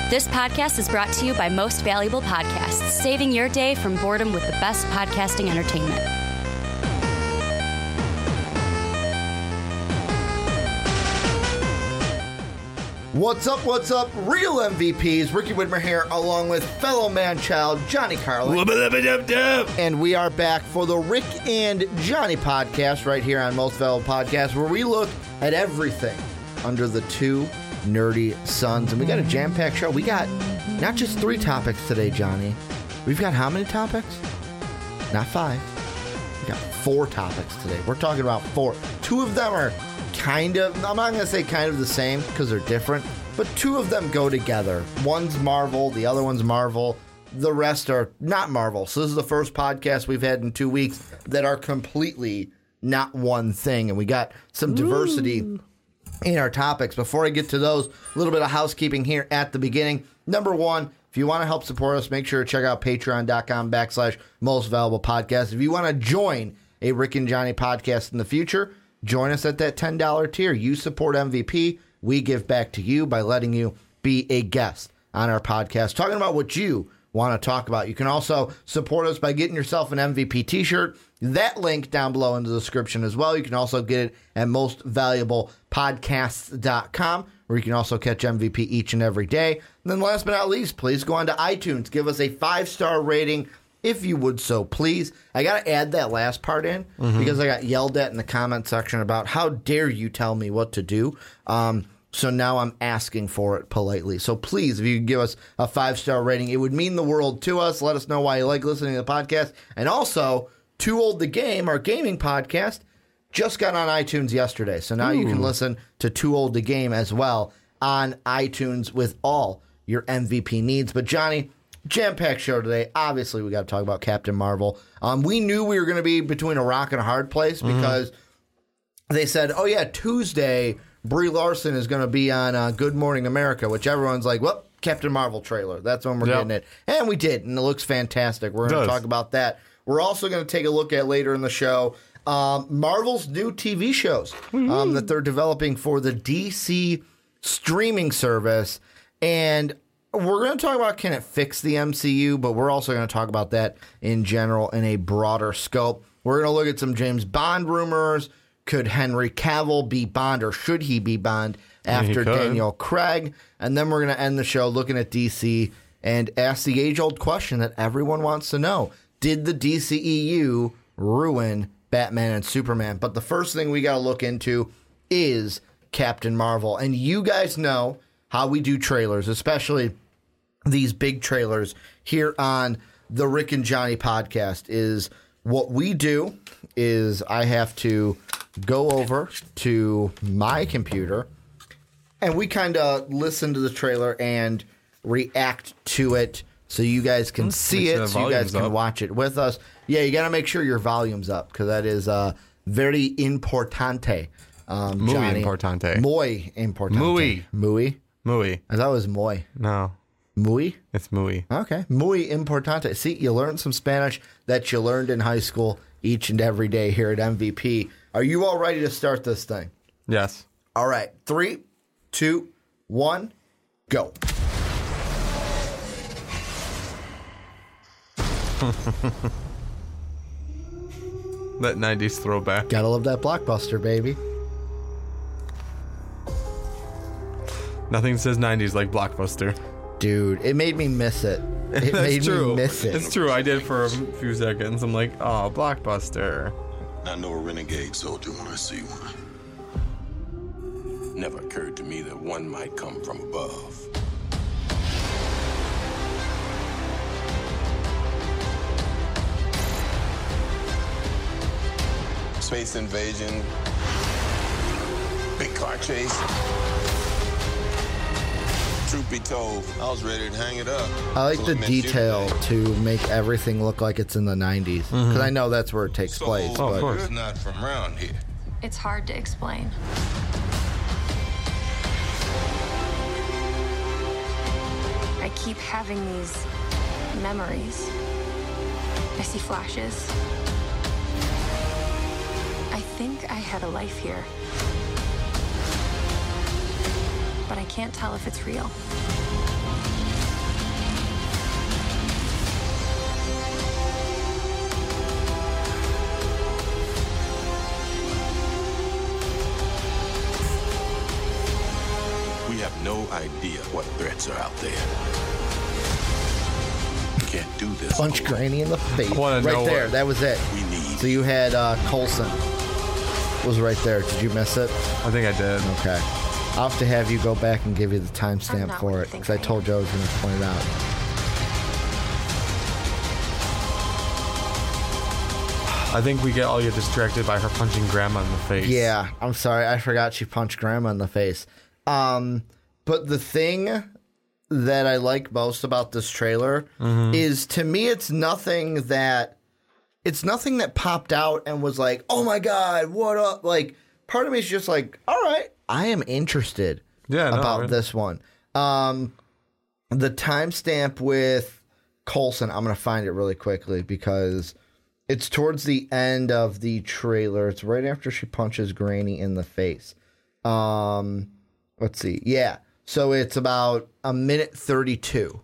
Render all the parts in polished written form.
This podcast is brought to you by Most Valuable Podcasts, saving your day from boredom with the best podcasting entertainment. What's up, real MVPs? Ricky Widmer here, along with fellow man-child Johnny Carlin. And we are back for the Rick and Johnny podcast right here on Most Valuable Podcasts, where we look at everything under the two nerdy suns. And we got a jam-packed show. We got not just 3 topics today, Johnny. We've got how many topics? Not 5. We got 4 topics today. We're talking about 4. 2 of them are kind of, I'm not going to say kind of the same because they're different, but 2 of them go together. One's Marvel, the other one's Marvel. The rest are not Marvel. So this is the first podcast we've had in 2 weeks that are completely not one thing. And we got some diversity in our topics. Before I get to those, a little bit of housekeeping here at the beginning. Number 1, if you want to help support us, make sure to check out patreon.com/Most Valuable Podcast. If you want to join a Rick and Johnny podcast in the future, join us at that $10 tier. You support MVP. We give back to you by letting you be a guest on our podcast, talking about what you want to talk about. You can also support us by getting yourself an MVP t-shirt. That link down below in the description as well. You can also get it at mostvaluablepodcasts.com, where you can also catch MVP each and every day. And then last but not least, please go on to iTunes. Give us a 5-star rating, if you would so please. I got to add that last part in because I got yelled at in the comment section about how dare you tell me what to do. So now I'm asking for it politely. So please, if you could give us a 5-star rating, it would mean the world to us. Let us know why you like listening to the podcast. And also, Too Old to Game, our gaming podcast, just got on iTunes yesterday. So now you can listen to Too Old to Game as well on iTunes with all your MVP needs. But Johnny, jam-packed show today. Obviously, we got to talk about Captain Marvel. We knew we were going to be between a rock and a hard place because they said, oh yeah, Tuesday, Brie Larson is going to be on Good Morning America, which everyone's like, well, Captain Marvel trailer. That's when we're getting it. And we did, and it looks fantastic. We're going to talk about that. We're also going to take a look at later in the show Marvel's new TV shows that they're developing for the DC streaming service. And we're going to talk about, can it fix the MCU, but we're also going to talk about that in general in a broader scope. We're going to look at some James Bond rumors. Could Henry Cavill be Bond, or should he be Bond after Daniel Craig? And then we're going to end the show looking at DC and ask the age-old question that everyone wants to know. Did the DCEU ruin Batman and Superman? But the first thing we got to look into is Captain Marvel. And you guys know how we do trailers, especially these big trailers here on the Rick and Johnny podcast. Is what we do is I have to go over to my computer and we kind of listen to the trailer and react to it so you guys can see it, so you guys can watch it with us. Yeah, you got to make sure your volume's up because that is very importante. Muy Johnny. importante. Muy importante. Muy. Muy? Muy. I thought it was muy. No. Muy? It's muy. Okay. Muy importante. See, you learned some Spanish that you learned in high school each and every day here at MVP. Are you all ready to start this thing? Yes. All right. 3, 2, 1, go. That 90s throwback. Gotta love that blockbuster, baby. Nothing says 90s like Blockbuster. Dude, it made me miss it. It made me miss it. It's true. I did for a few seconds. I'm like, oh, Blockbuster. I know a renegade soldier when I see one. Never occurred to me that one might come from above. Space invasion, big car chase. Truth be told, I was ready to hang it up. I like the detail to make everything look like it's in the 90s. Because I know that's where it takes place. Oh, of course. You're not from around here. It's hard to explain. I keep having these memories. I see flashes. I think I had a life here. But I can't tell if it's real. no idea what threats are out there. You can't do this. Punch alone. Granny in the face. wanna know Right there. what- That was it. We need So you had Coulson was right there. Did you miss it? I think I did. Okay. I'll have to have you go back and give you the I'm timestamp not for what you it think because I I told am. you I was going to point it out. I think we all get distracted by her punching Grandma in the face. Yeah, I'm sorry. I forgot she punched Grandma in the face. But the thing that I like most about this trailer is, to me, it's nothing that popped out and was like, oh my God, what up? Like, part of me is just like, all right, I am interested about really. this one. The timestamp with Coulson, I'm going to find it really quickly because it's towards the end of the trailer. It's right after she punches Granny in the face. Let's see. Yeah. So it's about a minute 32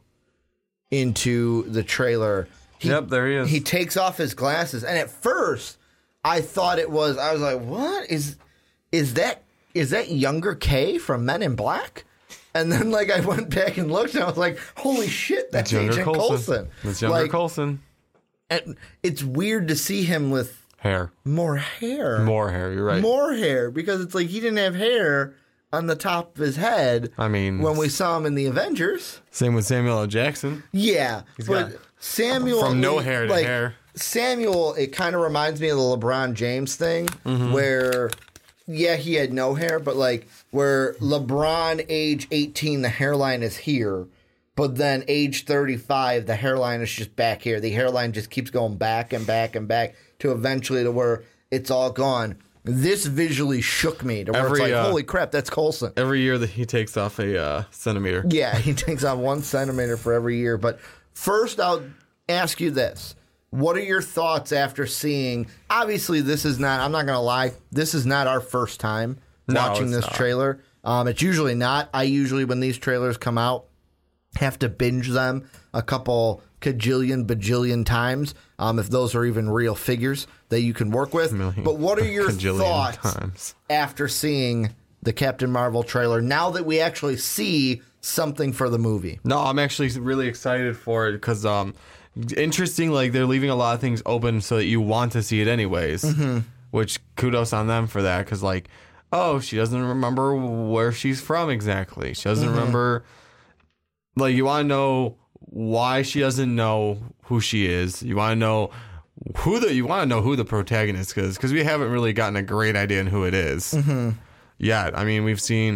into the trailer. Yep, there he is. He takes off his glasses, and at first I thought I was like, what is that younger Kay from Men in Black? And then like I went back and looked and I was like, holy shit, that's younger Agent Coulson. That's younger Like, Coulson. and it's weird to see him with Hair. more hair. More hair, you're right. More hair, because it's like he didn't have hair on the top of his head. I mean, when we saw him in the Avengers. Same with Samuel L. Jackson. Yeah, but got- Samuel, From no hair to hair. Samuel, it kind of reminds me of the LeBron James thing, where, yeah, he had no hair, but like where LeBron age 18, the hairline is here, but then age 35, the hairline is just back here. The hairline just keeps going back and back and back to eventually to where it's all gone. This visually shook me to where it's like, holy crap, that's Coulson. Every year that he takes off a centimeter. Yeah, he takes on 1 centimeter for every year. But first, I'll ask you this. What are your thoughts after seeing... Obviously, this is not... I'm not going to lie. This is not our first time watching it's this not. trailer. It's usually not. I usually, when these trailers come out, have to binge them a couple bajillion times, if those are even real figures that you can work with. But what are your thoughts times. after seeing the Captain Marvel trailer, now that we actually see something for the movie? No, I'm actually really excited for it because interesting, like they're leaving a lot of things open so that you want to see it anyways. Which kudos on them for that, because like, oh, she doesn't remember where she's from exactly. She doesn't remember. Like, you want to know why she doesn't know who she is. You want to know who the protagonist is, because we haven't really gotten a great idea on who it is yet. I mean, we've seen,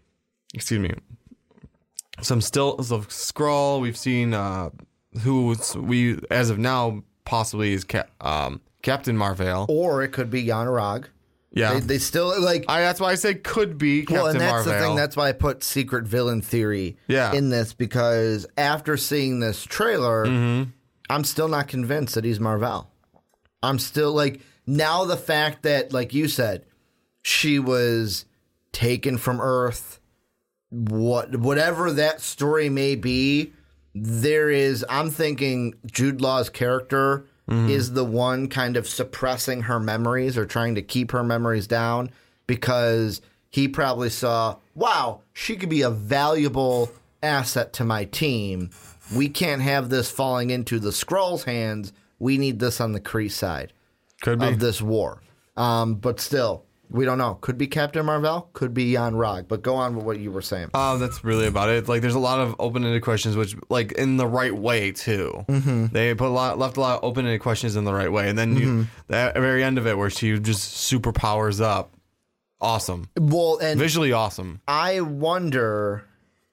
some stills of Skrull. We've seen who we, as of now, possibly is Captain Marvel. Or it could be Yanrog. Yeah. They still, like... That's why I said could be Captain Well, and that's Marvel. the thing. That's why I put secret villain theory in this, because after seeing this trailer, I'm still not convinced that he's Marvel. I'm still, like, now the fact that, like you said, she was taken from Earth, whatever that story may be, I'm thinking Jude Law's character is the one kind of suppressing her memories or trying to keep her memories down, because he probably saw, wow, she could be a valuable asset to my team. We can't have this falling into the Skrulls' hands. We need this on the Kree side of this war. But still, we don't know. Could be Captain Marvel, could be Jan Rog. But go on with what you were saying. That's really about it. Like, there's a lot of open-ended questions, which, like, in the right way too. They left a lot of open-ended questions in the right way, and then the very end of it, where she just super powers up, awesome. Well, and Visually awesome. I wonder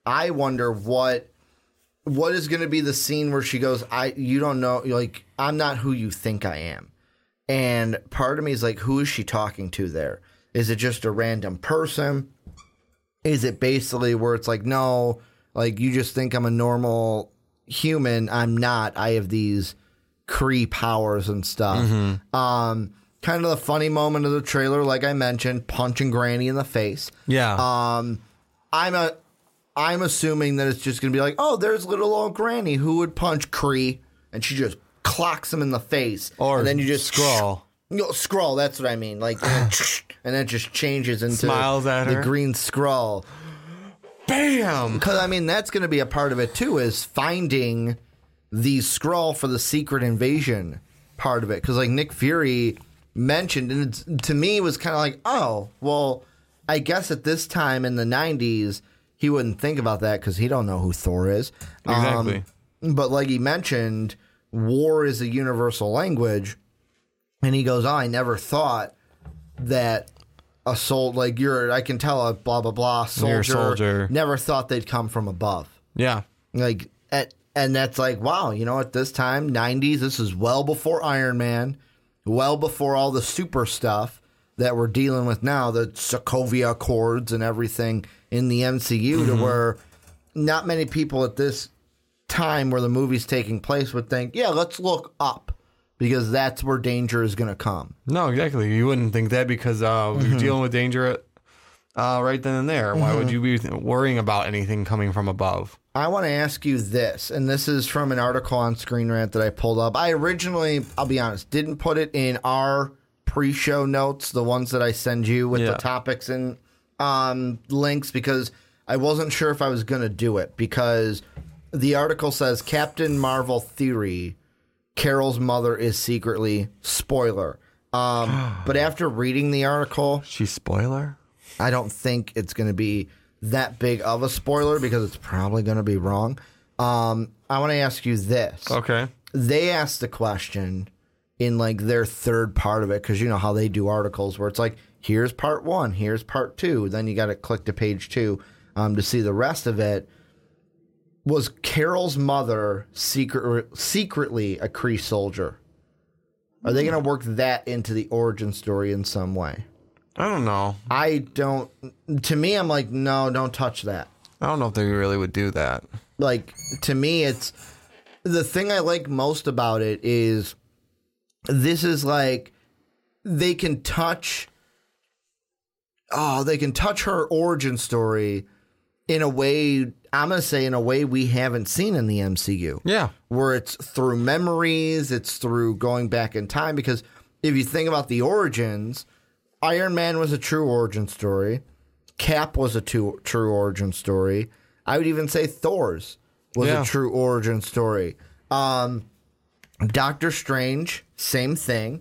what is going to be the scene where she goes, you don't know, like, I'm not who you think I am. And part of me is like, who is she talking to there? Is it just a random person? Is it basically where it's like, no, like, you just think I'm a normal human. I'm not. I have these Kree powers and stuff. Kind of the funny moment of the trailer, like I mentioned, punching Granny in the face. Yeah. I'm assuming that it's just going to be like, oh, there's little old Granny who would punch Kree, and she just clocks him in the face. Or and then you just Skrull. Skrull, that's what I mean. Like, and then it just changes into Smiles at the her. green Skrull. bam. Because, I mean, that's going to be a part of it, too, is finding the Skrull for the secret invasion part of it. Because, like, Nick Fury mentioned, and to me, it was kind of like, oh, well, I guess at this time in the 90s, he wouldn't think about that because he don't know who Thor is. Exactly. But like he mentioned, war is a universal language. And he goes, oh, I never thought that a soul, like I can tell a blah, blah, blah soldier, never thought they'd come from above. Yeah. Like, and that's like, wow, you know, at this time, 90s, this is well before Iron Man, well before all the super stuff that we're dealing with now, the Sokovia Accords and everything in the MCU, to where not many people at this time where the movie's taking place would think, yeah, let's look up, because that's where danger is going to come. No, exactly. You wouldn't think that because you're dealing with danger right then and there. Why would you be worrying about anything coming from above? I want to ask you this, and this is from an article on Screen Rant that I pulled up. I originally, I'll be honest, didn't put it in our pre-show notes, the ones that I send you with the topics and links, because I wasn't sure if I was going to do it, because the article says Captain Marvel theory, Carol's mother is secretly, spoiler. But after reading the article, She's spoiler? I don't think it's going to be that big of a spoiler, because it's probably going to be wrong. I want to ask you this. Okay. They asked the question in like their third part of it, because you know how they do articles where it's like, here's part 1, here's part 2, then you got to click to page 2 to see the rest of it. Was Carol's mother secretly a Kree soldier? Are they going to work that into the origin story in some way? I don't know. To me, I'm like, no, don't touch that. I don't know if they really would do that. Like, to me, it's the thing I like most about it is this is like they can touch her origin story in a way, I'm going to say in a way we haven't seen in the MCU. Yeah. Where it's through memories, it's through going back in time, because if you think about the origins, Iron Man was a true origin story. Cap was a true origin story. I would even say Thor's was a true origin story. Doctor Strange, same thing.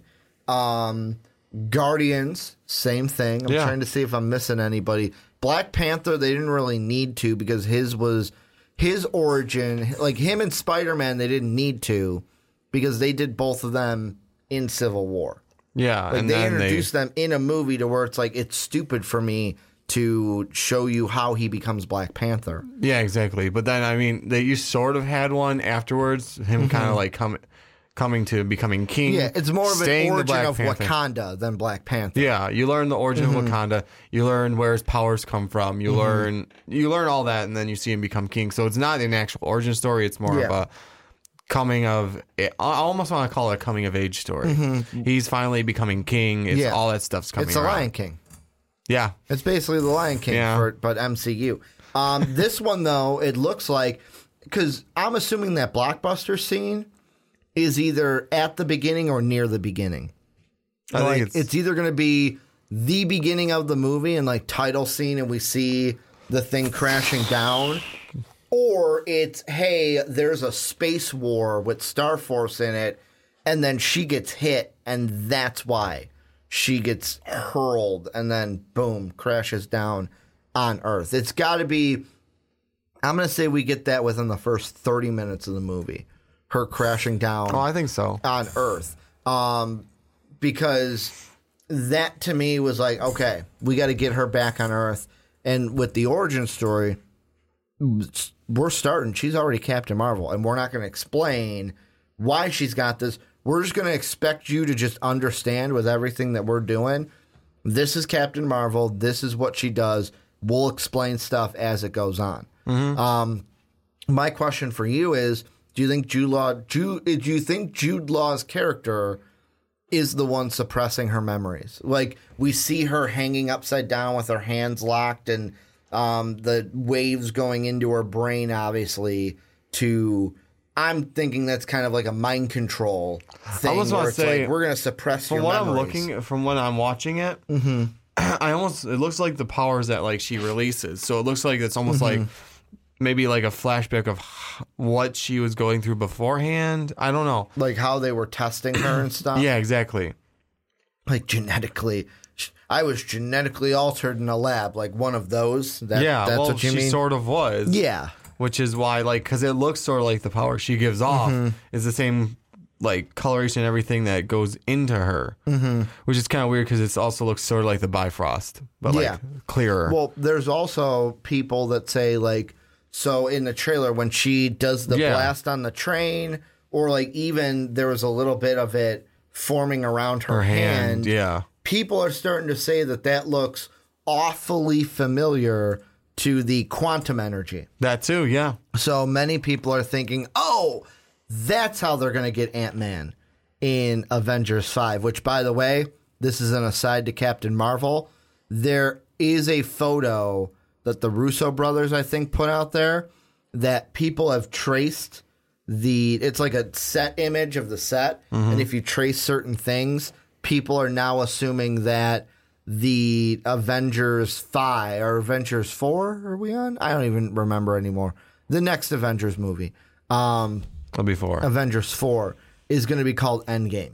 Guardians, same thing. I'm trying to see if I'm missing anybody. Black Panther, they didn't really need to, because his origin, like him and Spider-Man, they didn't need to, because they did both of them in Civil War. Yeah. Like and they then introduced them in a movie to where it's like, it's stupid for me to show you how he becomes Black Panther. Yeah, exactly. But then, I mean, you sort of had one afterwards, him kind of like coming to becoming king. Yeah, it's more of an origin of Wakanda than Black Panther. Yeah, you learn the origin of Wakanda. You learn where his powers come from. You learn all that, and then you see him become king. So it's not an actual origin story. It's more of a coming of. I almost want to call it a coming of age story. He's finally becoming king. It's all that stuff's coming. It's the around. Lion King. Yeah, it's basically the Lion King, but MCU. This one though, it looks like, because I'm assuming that blockbuster scene is either at the beginning or near the beginning. I think it's either going to be the beginning of the movie and like title scene, and we see the thing crashing down, or it's, hey, there's a space war with Star Force in it, and then she gets hit, and that's why she gets hurled, and then boom, crashes down on Earth. It's got to be. I'm going to say we get that within the first 30 minutes of the movie. Her crashing down. Oh, I think so. On Earth. Because that to me was like, okay, we got to get her back on Earth. And with the origin story, we're starting. She's already Captain Marvel. And we're not going to explain why she's got this. We're just going to expect you to just understand with everything that we're doing. This is Captain Marvel. This is what she does. We'll explain stuff as it goes on. My question for you is, do you think Jude Law's character is the one suppressing her memories? Like, we see her hanging upside down with her hands locked and the waves going into her brain, obviously, I'm thinking that's kind of like a mind control thing. I was where going to it's say, like, we're going to suppress your memories. From when I'm watching it, it looks like the powers that like she releases. So it looks like it's almost like maybe like a flashback of what she was going through beforehand. I don't know. Like how they were testing her and stuff. Yeah, exactly. Like genetically. I was genetically altered in a lab, like one of those. That's well, what you she mean? sort of was. Yeah. Which is why, like, because it looks sort of like the power she gives off is the same, like, coloration and everything that goes into her. Mm-hmm. Which is kind of weird because it also looks sort of like the Bifrost, but, like, clearer. Well, there's also people that say, like, so in the trailer, when she does the blast on the train, or, like, even there was a little bit of it forming around her hand. Yeah. People are starting to say that looks awfully familiar to the quantum energy. That too, yeah. So many people are thinking, oh, that's how they're going to get Ant-Man in Avengers 5, which, by the way, this is an aside to Captain Marvel. There is a photo that the Russo brothers, I think, put out there that people have traced it's like a set image of the set. And if you trace certain things, people are now assuming that the Avengers 5 or Avengers 4 are we on? I don't even remember anymore. The next Avengers movie, Before Avengers 4, is going to be called Endgame.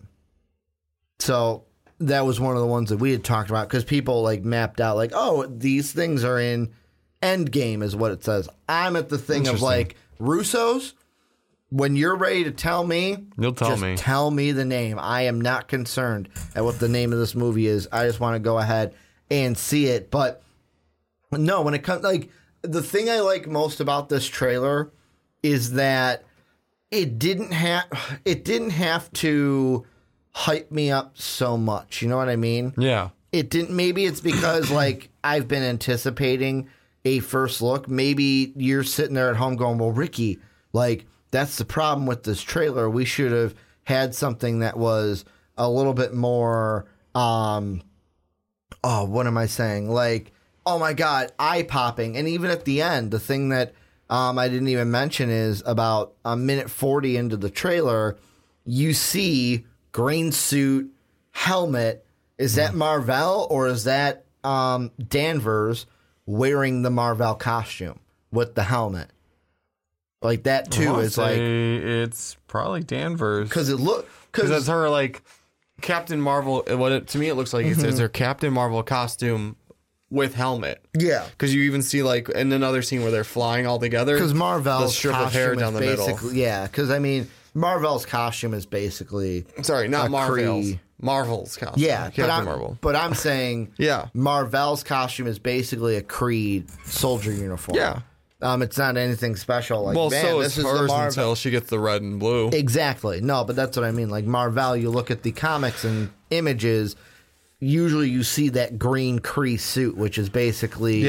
So that was one of the ones that we had talked about because people like mapped out like, oh, these things are in Endgame is what it says. I'm at the thing of like Russo's. When you're ready to tell me, you'll tell me. Tell me the name. I am not concerned at what the name of this movie is. I just want to go ahead and see it. But no, when it comes, like, the thing I like most about this trailer is that it didn't have to hype me up so much. You know what I mean? Yeah. It didn't. Maybe it's because like I've been anticipating a first look. Maybe you're sitting there at home going, well, Ricky, like, that's the problem with this trailer. We should have had something that was a little bit more, what am I saying? Like, oh my God, eye-popping. And even at the end, the thing that I didn't even mention is about a minute 40 into the trailer, you see green suit, helmet. Is that Marvel or is that Danvers wearing the Marvel costume with the helmet? Like that too is like it's probably Danvers because it's her like Captain Marvel. To me it looks like it's her Captain Marvel costume with helmet. Yeah, because you even see like in another scene where they're flying all together. Because Marvel's the strip of hair down the middle. Yeah, because I mean Marvel's costume is basically not Marvel's. Marvel's costume. Yeah, Captain Marvel. But I'm saying Marvel's costume is basically a Kree soldier uniform. Yeah. It's not anything special. Like, well, man, so this is hers until she gets the red and blue. Exactly. No, but that's what I mean. Like Marvel, you look at the comics and images, usually you see that green Kree suit, which is basically,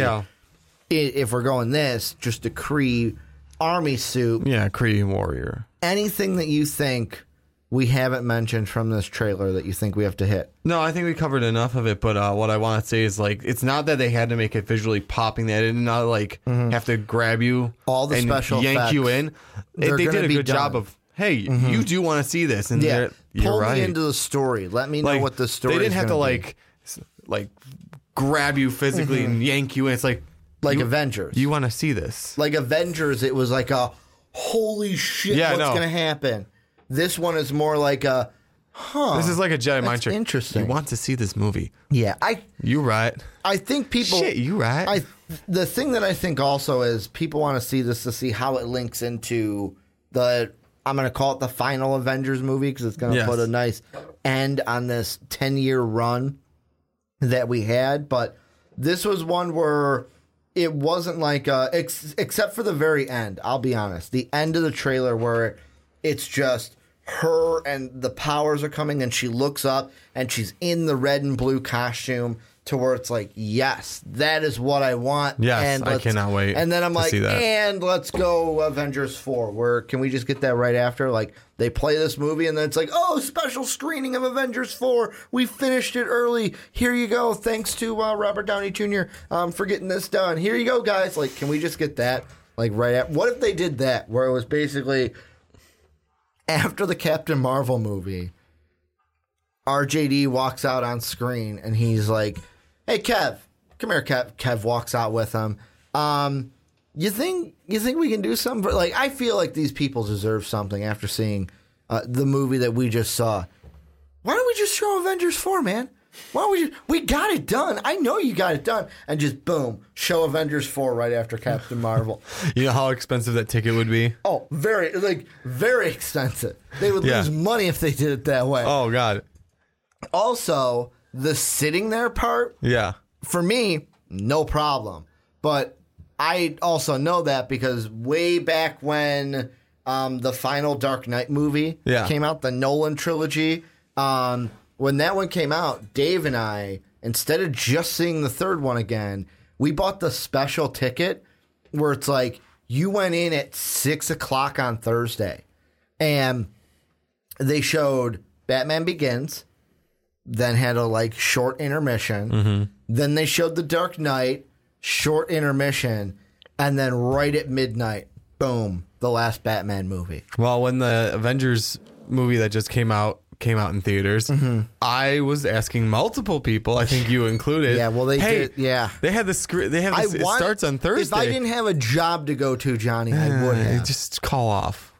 if we're going this, just a Kree army suit. Yeah, Kree warrior. Anything that you think we haven't mentioned from this trailer that you think we have to hit? No, I think we covered enough of it, but what I want to say is, like, it's not that they had to make it visually popping. They did not, like, have to grab you all the and special yank effects, you in. They did a good job of, hey, you do want to see this. And yeah, you're pull me into the story. Let me know what the story is. They didn't have to, like, grab you physically and yank you in. It's like Avengers. You want to see this. Like Avengers, it was like a, holy shit, what's going to happen? This one is more like a, This is like a Jedi mind trick. Interesting. You want to see this movie? Yeah, you right. I think people. Shit, you right. The thing that I think also is people want to see this to see how it links into I'm going to call it the final Avengers movie because it's going to put a nice end on this 10-year run that we had. But this was one where it wasn't like except for the very end. I'll be honest, the end of the trailer where it's just her and the powers are coming and she looks up and she's in the red and blue costume to where it's like, yes, that is what I want. Yes, and I cannot wait. And then I'm like, and let's go Avengers 4. Where can we just get that right after? Like they play this movie and then it's like, oh, special screening of Avengers 4. We finished it early. Here you go. Thanks to Robert Downey Jr. For getting this done. Here you go, guys. Like, can we just get that like right after? What if they did that where it was basically after the Captain Marvel movie, RJD walks out on screen and he's like, hey, Kev, come here, Kev. Kev walks out with him. You think we can do something? Like, I feel like these people deserve something after seeing the movie that we just saw. Why don't we just show Avengers 4, man? Why don't we got it done. I know you got it done. And just, boom, show Avengers 4 right after Captain Marvel. You know how expensive that ticket would be? Oh, very expensive. They would lose money if they did it that way. Oh, God. Also, the sitting there part, for me, no problem. But I also know that because way back when the final Dark Knight movie came out, the Nolan trilogy, when that one came out, Dave and I, instead of just seeing the third one again, we bought the special ticket where it's like you went in at 6 o'clock on Thursday and they showed Batman Begins, then had a short intermission. Then they showed The Dark Knight, short intermission, and then right at midnight, boom, the last Batman movie. Well, when the Avengers movie that just came out in theaters, I was asking multiple people, I think you included. Yeah, well, they did. Yeah, they had the script. They have this, it starts on Thursday. If I didn't have a job to go to, Johnny, I would have. Just call off.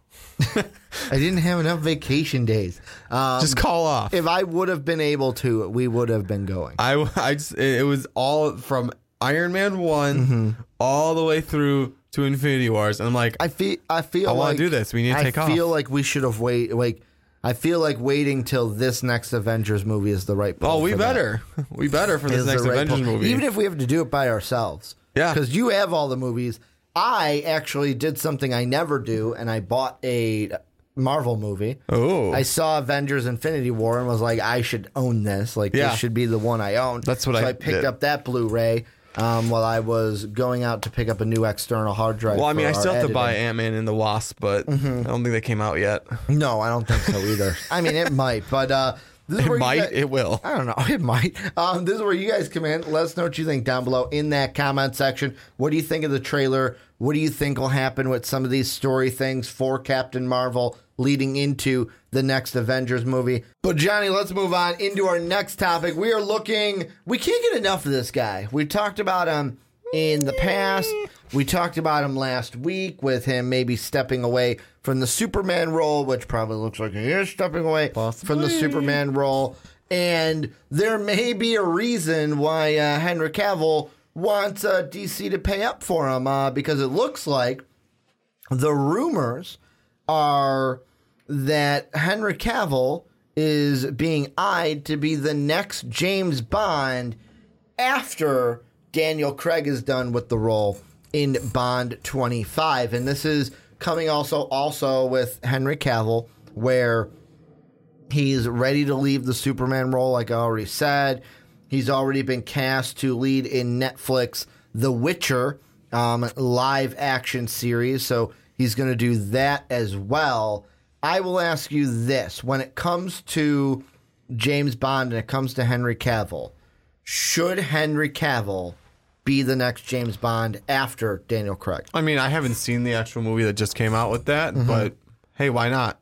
I didn't have enough vacation days. Just call off. If I would have been able to, we would have been going. It was all from Iron Man 1 all the way through to Infinity Wars, and I'm like, I feel I want to do this. We need to take off. I feel like we should have waited. I feel like waiting till this next Avengers movie is the right. Oh, we better for this next Avengers movie, even if we have to do it by ourselves. Yeah, because you have all the movies. I actually did something I never do, and I bought a Marvel movie. Oh, I saw Avengers: Infinity War and was like, I should own this. This should be the one I own. That's what I picked up that Blu-ray. While I was going out to pick up a new external hard drive. Well, I mean, I still have to buy Ant-Man and the Wasp, but I don't think they came out yet. No, I don't think so either. I mean, it might, but this is where it will. I don't know. It might. This is where you guys come in. Let us know what you think down below in that comment section. What do you think of the trailer? What do you think will happen with some of these story things for Captain Marvel leading into the next Avengers movie? But Johnny, let's move on into our next topic. We can't get enough of this guy. We talked about him in the past. We talked about him last week with him maybe stepping away from the Superman role, which probably looks like he is stepping away from the Superman role. And there may be a reason why Henry Cavill wants DC to pay up for him because it looks like the rumors are that Henry Cavill is being eyed to be the next James Bond after Daniel Craig is done with the role in Bond 25. And this is coming also with Henry Cavill, where he's ready to leave the Superman role, like I already said. He's already been cast to lead in Netflix The Witcher live action series, so he's going to do that as well. I will ask you this. When it comes to James Bond and it comes to Henry Cavill, should Henry Cavill be the next James Bond after Daniel Craig? I mean, I haven't seen the actual movie that just came out with that, but hey, why not?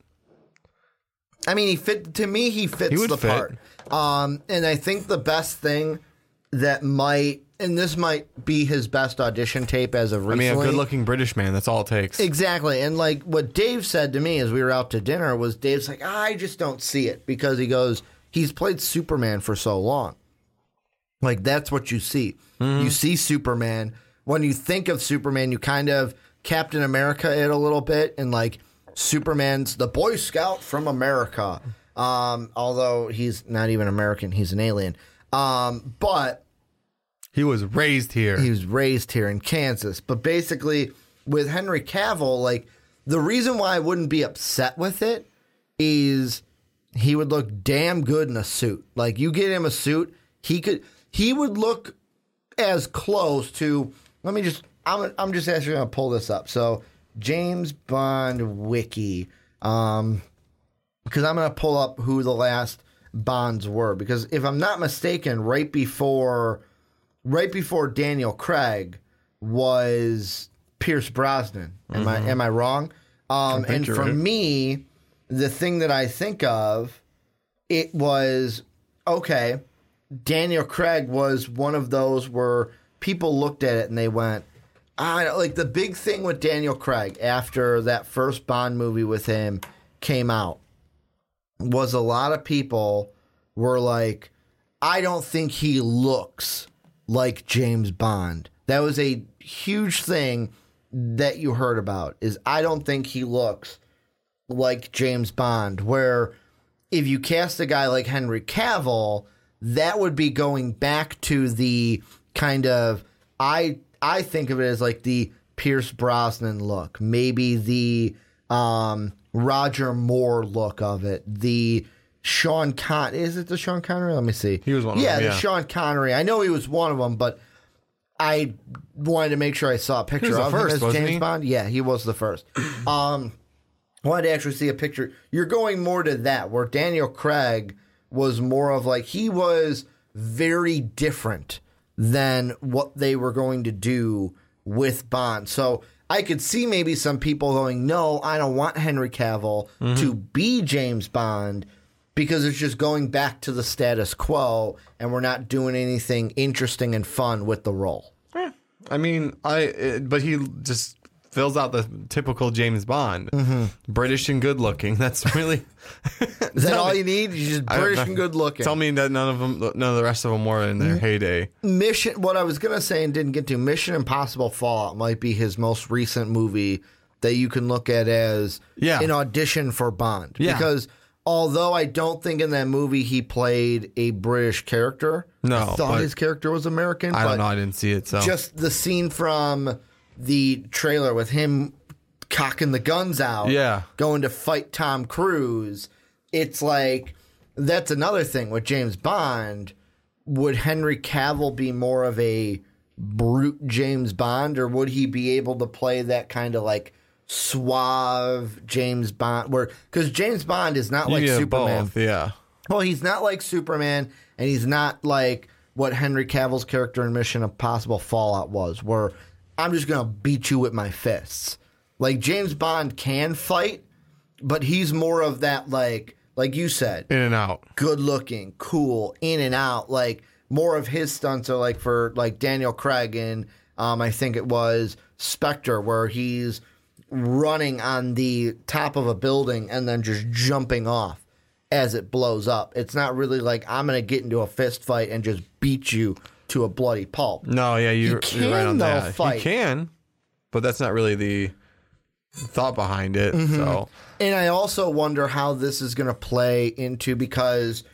I mean, he fits the part. And I think the best thing that this might be his best audition tape as of recently. I mean, a good-looking British man, that's all it takes. Exactly. And like what Dave said to me as we were out to dinner was Dave's like, I just don't see it, because he goes, he's played Superman for so long. Like, that's what you see. You see Superman. When you think of Superman, you kind of Captain America it a little bit, and like Superman's the Boy Scout from America. Although he's not even American, he's an alien. But he was raised here. He was raised here in Kansas. But basically, with Henry Cavill, like, the reason why I wouldn't be upset with it is he would look damn good in a suit. Like, you get him a suit, he would look as close to, I'm just actually going to pull this up. So, James Bond wiki, because I'm going to pull up who the last Bonds were, because if I'm not mistaken, right before Daniel Craig was Pierce Brosnan. Am I wrong? And for me, the thing that I think of, it was, okay, Daniel Craig was one of those where people looked at it and they went, like the big thing with Daniel Craig after that first Bond movie with him came out was a lot of people were like, I don't think he looks like James Bond. That was a huge thing that you heard about, is I don't think he looks like James Bond, where if you cast a guy like Henry Cavill, that would be going back to the kind of, I think of it as like the Pierce Brosnan look, maybe the Roger Moore look of it, the Sean Connery. Is it the Sean Connery? Let me see. He was one of them. Yeah, the Sean Connery. I know he was one of them, but I wanted to make sure I saw a picture of him as James Bond. Yeah, he was the first. Wanted to actually see a picture. You're going more to that, where Daniel Craig was more of like, he was very different than what they were going to do with Bond. So I could see maybe some people going, no, I don't want Henry Cavill to be James Bond, because it's just going back to the status quo and we're not doing anything interesting and fun with the role. I mean, but he just fills out the typical James Bond. British and good looking. That's really... Is that all you need? You're just British and good looking. Tell me that none of the rest of them were in their heyday. What I was going to say and didn't get to, Mission Impossible Fallout might be his most recent movie that you can look at as an audition for Bond. Yeah. Because although I don't think in that movie he played a British character, I thought his character was American. I don't know. I didn't see it. So just the scene from the trailer with him cocking the guns out, going to fight Tom Cruise. It's like, that's another thing with James Bond. Would Henry Cavill be more of a brute James Bond, or would he be able to play that kind of like suave James Bond? Because James Bond is not like Superman. Both, Well, he's not like Superman, and he's not like what Henry Cavill's character in Mission Impossible Fallout was, where I'm just going to beat you with my fists. Like, James Bond can fight, but he's more of that, like you said, in and out, good looking, cool, in and out. Like, more of his stunts are like for like Daniel Craig in, I think it was Spectre, where he's running on the top of a building and then just jumping off as it blows up. It's not really like, I'm going to get into a fist fight and just beat you to a bloody pulp. No, yeah, you're right on that. Fight. You can, but that's not really the thought behind it. So, and I also wonder how this is going to play into, because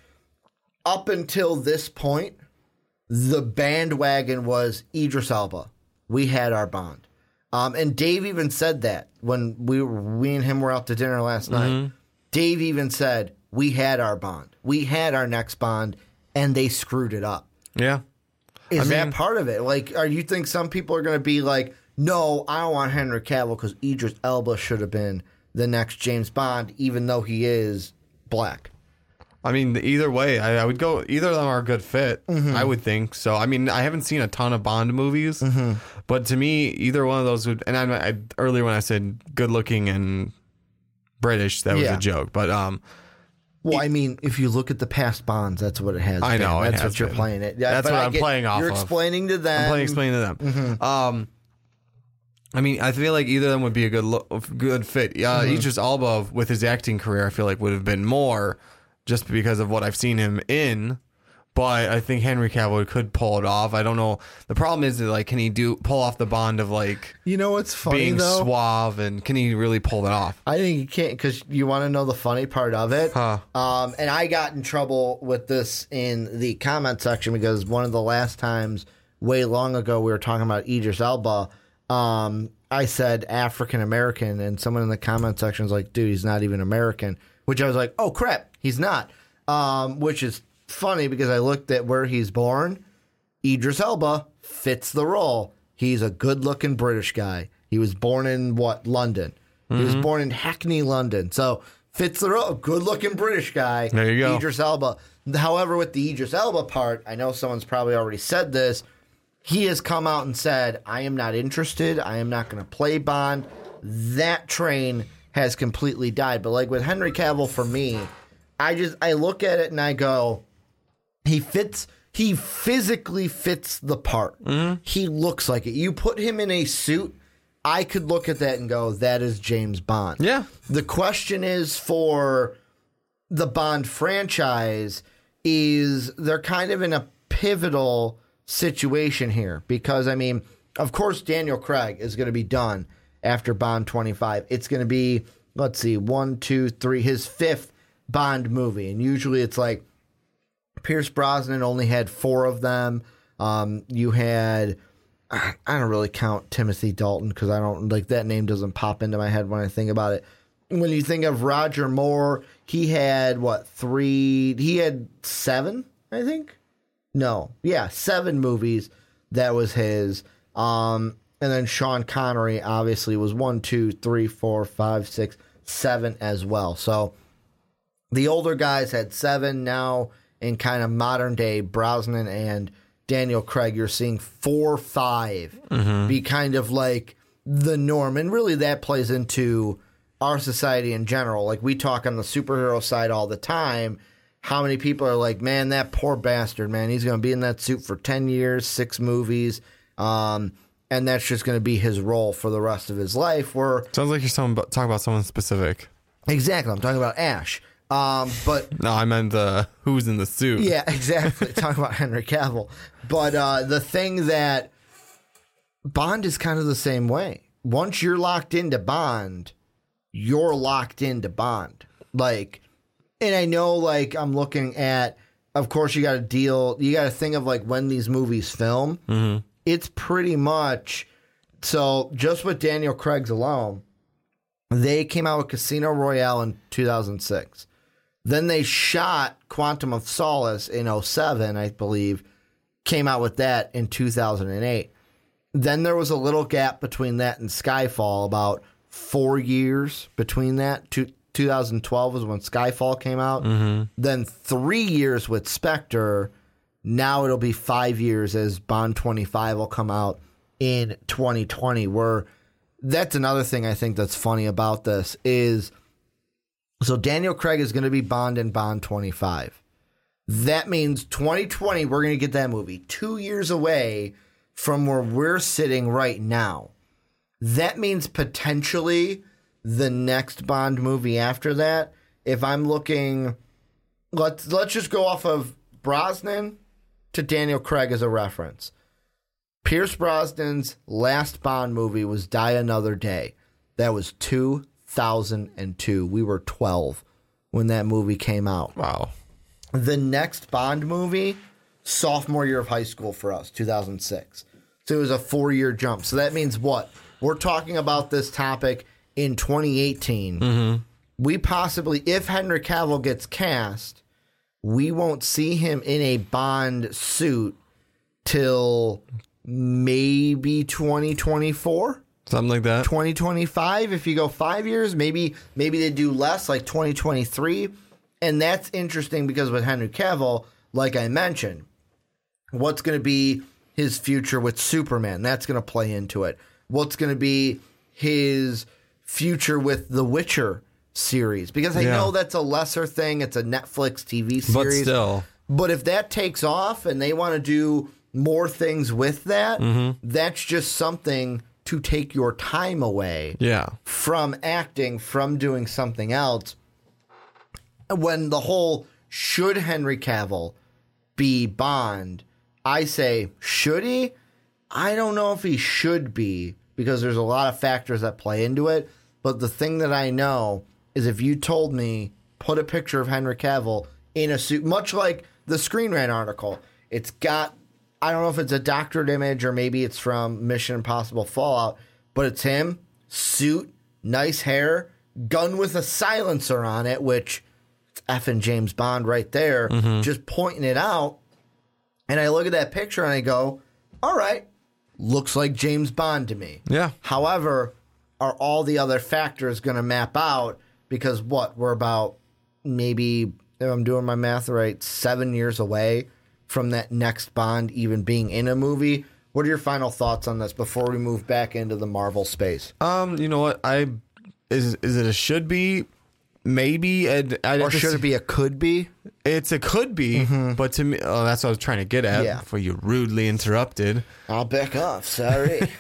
up until this point, the bandwagon was Idris Elba. We had our Bond. And Dave even said that when we and him were out to dinner last night. Dave even said, we had our Bond. We had our next Bond, and they screwed it up. Yeah. Is that part of it? Like, you think some people are going to be like, no, I don't want Henry Cavill because Idris Elba should have been the next James Bond, even though he is black? I mean, either way, I would go, either of them are a good fit, I would think. So, I mean, I haven't seen a ton of Bond movies, but to me, either one of those would, and I earlier when I said good looking and British, that was a joke, but, well, I mean, if you look at the past Bonds, that's what it has been. I know. That's what you're playing it. That's what I'm playing off of. You're explaining to them. I'm explaining to them. I mean, I feel like either of them would be a good fit. Idris Elba, with his acting career, I feel like would have been more just because of what I've seen him in. But I think Henry Cavill could pull it off. I don't know. The problem is that, like, can he pull off the Bond of, like, you know what's funny, being though? Suave, and can he really pull that off? I think he can't, because you want to know the funny part of it. And I got in trouble with this in the comment section, because one of the last times, way long ago, we were talking about Idris Elba. I said African American, and someone in the comment section was like, dude, he's not even American. Which I was like, oh, crap, he's not. Which is funny, because I looked at where he's born. Idris Elba fits the role. He's a good-looking British guy. He was born in, London. He was born in Hackney, London. So, fits the role. Good-looking British guy. There you go. Idris Elba. However, with the Idris Elba part, I know someone's probably already said this, he has come out and said, I am not interested. I am not going to play Bond. That train has completely died. But like with Henry Cavill, for me, I look at it and I go, he fits he physically fits the part. He looks like it. You put him in a suit, I could look at that and go, that is James Bond. Yeah. The question is for the Bond franchise is they're kind of in a pivotal situation here because, I mean, of course, Daniel Craig is going to be done after Bond 25. It's going to be, let's see, 1, 2, 3, his 5th Bond movie. And usually it's like Pierce Brosnan only had 4 of them. You had, I don't really count Timothy Dalton because I don't, like, that name doesn't pop into my head when I think about it. When you think of Roger Moore, he had, 3, he had 7, I think? No. Yeah, 7 movies. That was his. And then Sean Connery obviously was 1, 2, 3, 4, 5, 6, 7 as well. So the older guys had 7. Now in kind of modern day Brosnan and Daniel Craig, you're seeing 4, 5 be kind of like the norm. And really that plays into our society in general. Like we talk on the superhero side all the time. How many people are like, man, that poor bastard, man, he's going to be in that suit for 10 years, 6 movies. And that's just going to be his role for the rest of his life. Sounds like you're talking about someone specific. Exactly. I'm talking about Ash. But no, I meant who's in the suit. Yeah, exactly. Talking about Henry Cavill. But the thing that Bond is kind of the same way. Once you're locked into Bond, you're locked into Bond. Like, and I know, like, I'm looking at, of course, you got to think of, like, when these movies film. Mm-hmm. It's pretty much, so just with Daniel Craig's alone, they came out with Casino Royale in 2006. Then they shot Quantum of Solace in 2007, I believe, came out with that in 2008. Then there was a little gap between that and Skyfall, about 4 years between that. 2012 was when Skyfall came out. Mm-hmm. Then 3 years with Spectre. Now it'll be 5 years as Bond 25 will come out in 2020. Where that's another thing I think that's funny about this is, so Daniel Craig is going to be Bond in Bond 25. That means 2020, we're going to get that movie 2 years away from where we're sitting right now. That means potentially the next Bond movie after that, if I'm looking, let's just go off of Brosnan to Daniel Craig as a reference. Pierce Brosnan's last Bond movie was Die Another Day. That was 2002. We were 12 when that movie came out. Wow. The next Bond movie, sophomore year of high school for us, 2006. So it was a 4-year jump. So that means what? We're talking about this topic in 2018. Mm-hmm. We possibly, if Henry Cavill gets cast, we won't see him in a Bond suit till maybe 2024. Something like that. 2025. If you go 5 years, maybe they do less, like 2023. And that's interesting because with Henry Cavill, like I mentioned, what's going to be his future with Superman? That's going to play into it. What's going to be his future with The Witcher series? Because I know that's a lesser thing. It's a Netflix TV series. But still. But if that takes off and they want to do more things with that, that's just something to take your time away from acting, from doing something else. When the whole, should Henry Cavill be Bond, I say, should he? I don't know if he should be, because there's a lot of factors that play into it. But the thing that I know is if you told me, put a picture of Henry Cavill in a suit, much like the Screen Rant article, it's got, I don't know if it's a doctored image or maybe it's from Mission Impossible Fallout, but it's him, suit, nice hair, gun with a silencer on it, which it's effing James Bond right there, just pointing it out. And I look at that picture and I go, all right, looks like James Bond to me. Yeah. However, are all the other factors going to map out? Because we're about maybe, if I'm doing my math right, 7 years away from that next Bond even being in a movie. What are your final thoughts on this before we move back into the Marvel space? You know what? Is it a should be? maybe, Or should it be a could be? It's a could be, but to me, that's what I was trying to get at. Yeah. Before you rudely interrupted. I'll back off. Sorry.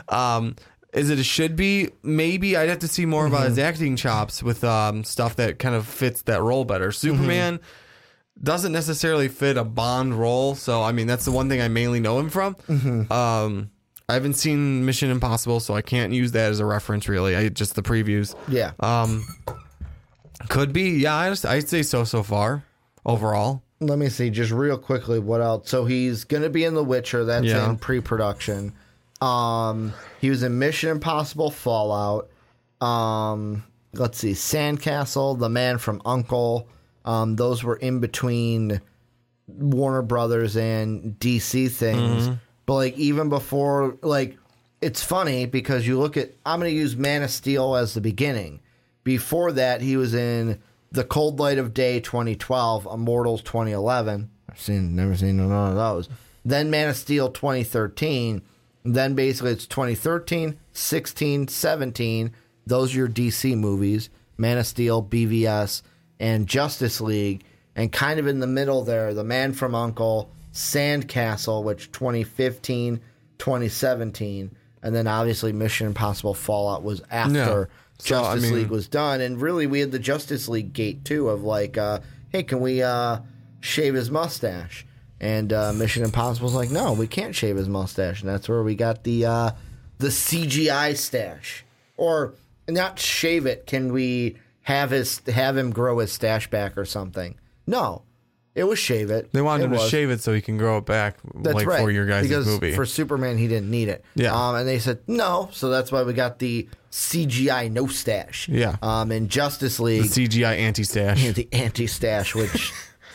Is it a should be? Maybe I'd have to see more about his acting chops with stuff that kind of fits that role better. Superman doesn't necessarily fit a Bond role, so I mean that's the one thing I mainly know him from. I haven't seen Mission Impossible, so I can't use that as a reference really. Just the previews. Yeah. Could be. Yeah, I'd say so far overall. Let me see just real quickly what else. So he's going to be in The Witcher. That's in pre-production. He was in Mission Impossible Fallout. Let's see, Sandcastle, The Man from U.N.C.L.E. Those were in between Warner Brothers and DC things. But like even before, like it's funny because you look at, I'm going to use Man of Steel as the beginning. Before that, he was in The Cold Light of Day 2012, Immortals 2011. Never seen none of those. Then Man of Steel 2013. Then basically it's 2013, 16, 17. Those are your DC movies. Man of Steel, BVS, and Justice League. And kind of in the middle there, The Man from U.N.C.L.E., Sandcastle, which 2015, 2017. And then obviously Mission Impossible Fallout was after Justice League was done. And really we had the Justice League gate too of like, hey, can we shave his mustache? And Mission Impossible's like, no, we can't shave his mustache. And that's where we got the CGI stash. Or not shave it, can we have him grow his stash back or something? No. It was shave it. They wanted him to shave it so he can grow it back for your guys' movie. Because for Superman, he didn't need it. Yeah. And they said no, so that's why we got the CGI no stash. Yeah. In Justice League. The CGI anti-stash. The anti-stash, which...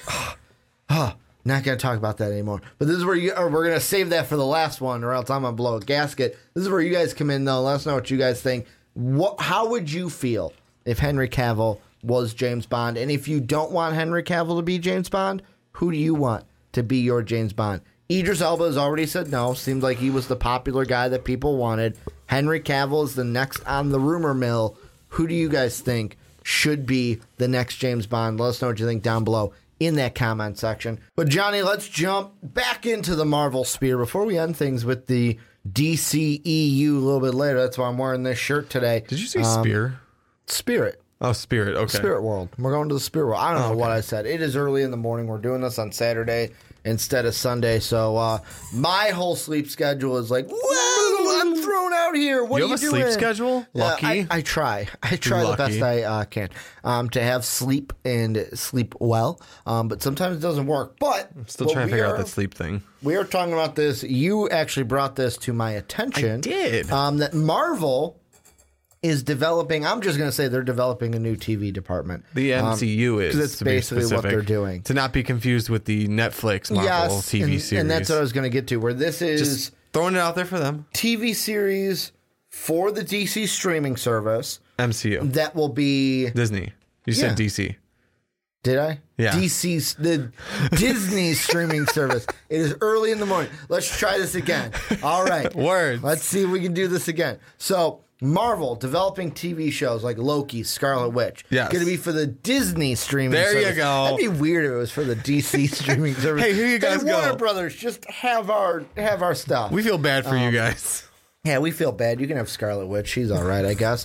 not going to talk about that anymore. But this is where we're going to save that for the last one, or else I'm going to blow a gasket. This is where you guys come in, though. Let us know what you guys think. How would you feel if Henry Cavill was James Bond? And if you don't want Henry Cavill to be James Bond, who do you want to be your James Bond? Idris Elba has already said no. Seems like he was the popular guy that people wanted. Henry Cavill is the next on the rumor mill. Who do you guys think should be the next James Bond? Let us know what you think down below in that comment section. But Johnny, let's jump back into the Marvel sphere before we end things with the DCEU a little bit later. That's why I'm wearing this shirt today. Did you say spear? Spirit. Oh, Spirit. Okay. Spirit World. We're going to the Spirit World. I don't know what I said. It is early in the morning. We're doing this on Saturday instead of Sunday. So my whole sleep schedule is like, whoa, I'm thrown out here. What are you doing? You have a sleep schedule? Lucky. I try. I try the best I can to have sleep and sleep well. But sometimes it doesn't work. But I'm still trying to figure out that sleep thing. We are talking about this. You actually brought this to my attention. I did. That Marvel is developing. I'm just going to say they're developing a new TV department. The MCU is. That's basically what they're doing. To not be confused with the Netflix Marvel TV series. And that's what I was going to get to, where this is... Just throwing it out there for them. TV series for the DC streaming service. MCU. That will be... Disney. You said DC. Did I? Yeah. The Disney streaming service. It is early in the morning. Let's try this again. All right. Words. Let's see if we can do this again. So... Marvel developing TV shows like Loki, Scarlet Witch. Yes. Going to be for the Disney streaming service. There you go. That'd be weird if it was for the DC streaming service. Hey, here you guys go. Warner Brothers, just have our stuff. We feel bad for you guys. Yeah, we feel bad. You can have Scarlet Witch. She's all right, I guess.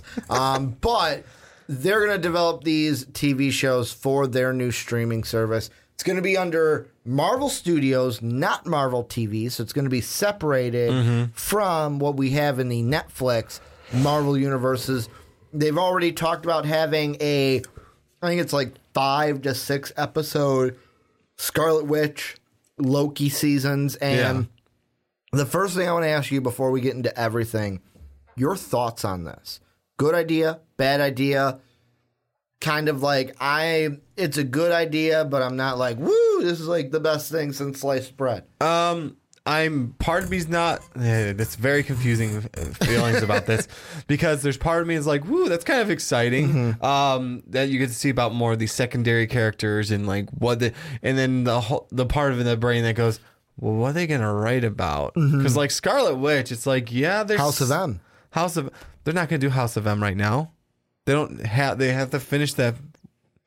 But they're going to develop these TV shows for their new streaming service. It's going to be under Marvel Studios, not Marvel TV. So it's going to be separated from what we have in the Netflix Marvel universes. They've already talked about having I think it's like 5 to 6 episode Scarlet Witch, Loki seasons. And the first thing I want to ask you before we get into everything, your thoughts on this. Good idea, bad idea, kind of like it's a good idea, but I'm not like, woo, this is like the best thing since sliced bread. Part of me's not. That's very confusing feelings about this, because there's part of me is like, woo, that's kind of exciting. That you get to see about more of these secondary characters and like and then the part of the brain that goes, well, what are they gonna write about? Because like Scarlet Witch, it's like, yeah, there's House of M. They're not gonna do House of M right now. They have to finish that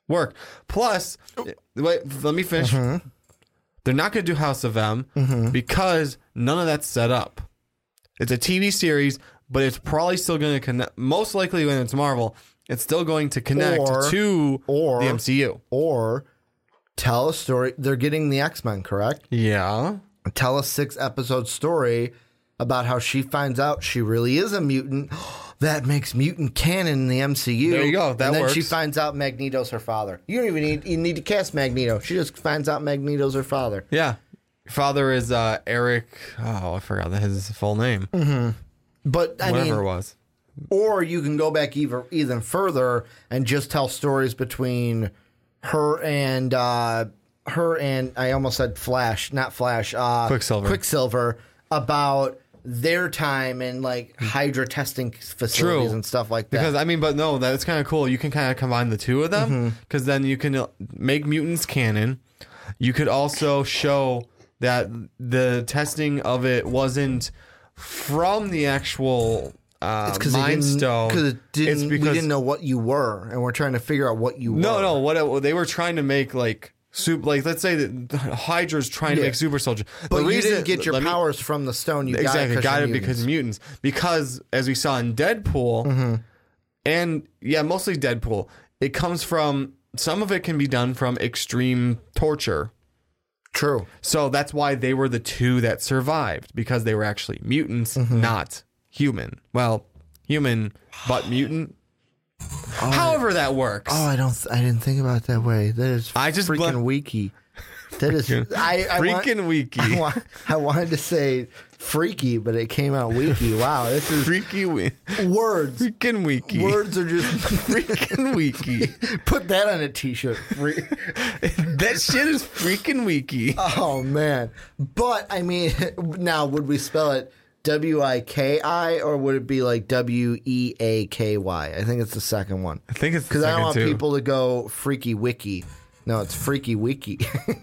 work. Plus, wait, let me finish. They're not going to do House of M because none of that's set up. It's a TV series, but it's probably still going to connect. Most likely when it's Marvel, it's still going to connect to the MCU. Or tell a story. They're getting the X-Men, correct? Yeah. Tell a 6-episode story about how she finds out she really is a mutant. That makes mutant canon in the MCU. There you go. That and then works. she finds out Magneto's her father. You don't even need to cast Magneto. She just finds out Magneto's her father. Yeah. Father is Eric. Oh, I forgot his full name. But I Whatever mean, it was. or you can go back even further and just tell stories between her and I almost said Flash, not Flash. Quicksilver about their time in like Hydra testing facilities and stuff like that. Because I mean, but no, that's kind of cool. You can kind of combine the two of them because then you can make mutants canon. You could also show that the testing of it wasn't from the actual Mind Stone. Because we didn't know what you were, and we're trying to figure out what you were. No, they were trying to make like. Let's say that Hydra's trying to make super soldier. But you didn't get your powers from the stone. You got it because mutants. Because as we saw in Deadpool, and mostly Deadpool, it comes from, some of it can be done from extreme torture. True. So that's why they were the two that survived, because they were actually mutants, not human. Well, human, but mutant. However that works. I didn't think about it that way. That is freaking wiki. That is wiki. I wanted to say freaky, but it came out wiki. Wow, this is freaky words. Freaking wiki. Words are just freaking wiki. Put that on a t-shirt. That shit is freaking wiki. Oh man. But I mean, now would we spell it Wiki or would it be like Weaky? I think it's the second one. I think it's because I don't want people to go freaky wiki. No, it's freaky wiki.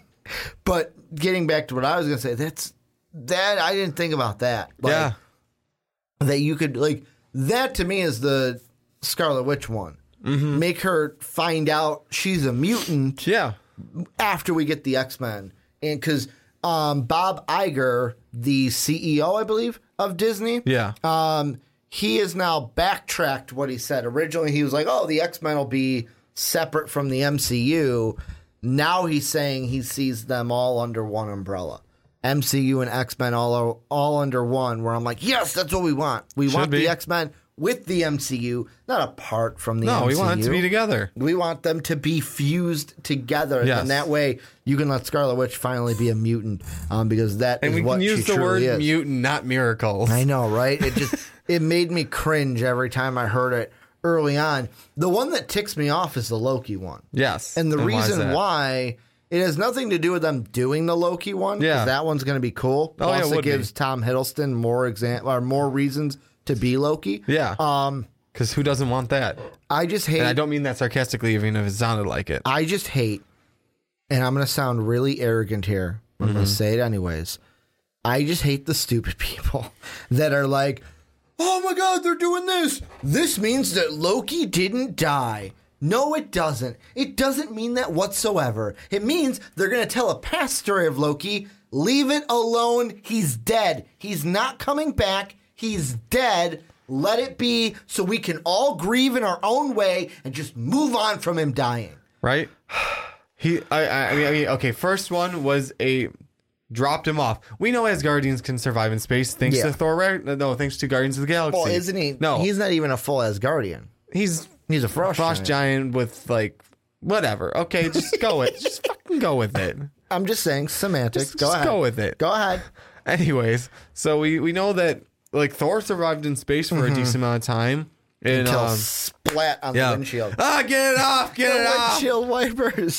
But getting back to what I was going to say, that I didn't think about that. Like, that you could like that to me is the Scarlet Witch one. Make her find out she's a mutant. Yeah. After we get the X-Men, and because Bob Iger, the CEO, I believe, of Disney. Yeah. He has now backtracked what he said. Originally, he was like, oh, the X-Men will be separate from the MCU. Now he's saying he sees them all under one umbrella. MCU and X-Men all under one, where I'm like, yes, that's what we want. We want the X-Men with the MCU, not apart from the MCU. No, we want them to be together. We want them to be fused together. Yes. And that way, you can let Scarlet Witch finally be a mutant, because that is what she truly is. And we can use the word mutant, not miracles. I know, right? It made me cringe every time I heard it early on. The one that ticks me off is the Loki one. Yes. And the reason why, it has nothing to do with them doing the Loki one, because that one's going to be cool. Plus, it gives Tom Hiddleston more reasons to be Loki. Yeah. Because who doesn't want that? I just hate... And I don't mean that sarcastically, even if it sounded like it. I just hate, and I'm going to sound really arrogant here, but I'm going to say it anyways. I just hate the stupid people that are like, oh my God, they're doing this. This means that Loki didn't die. No, it doesn't. It doesn't mean that whatsoever. It means they're going to tell a past story of Loki. Leave it alone. He's dead. He's not coming back. He's dead. Let it be, so we can all grieve in our own way and just move on from him dying. Right? I mean, okay, first one was dropped him off. We know Asgardians can survive in space thanks to Thor. No, thanks to Guardians of the Galaxy. Well, isn't he? No. He's not even a full Asgardian. He's a frost giant with like whatever. Okay, just go with just fucking go with it. I'm just saying semantics. Go ahead. Go with it. Go ahead. Anyways, so we know that like Thor survived in space for a decent amount of time. Until splat on the windshield. Get it off! Get it off! Windshield wipers.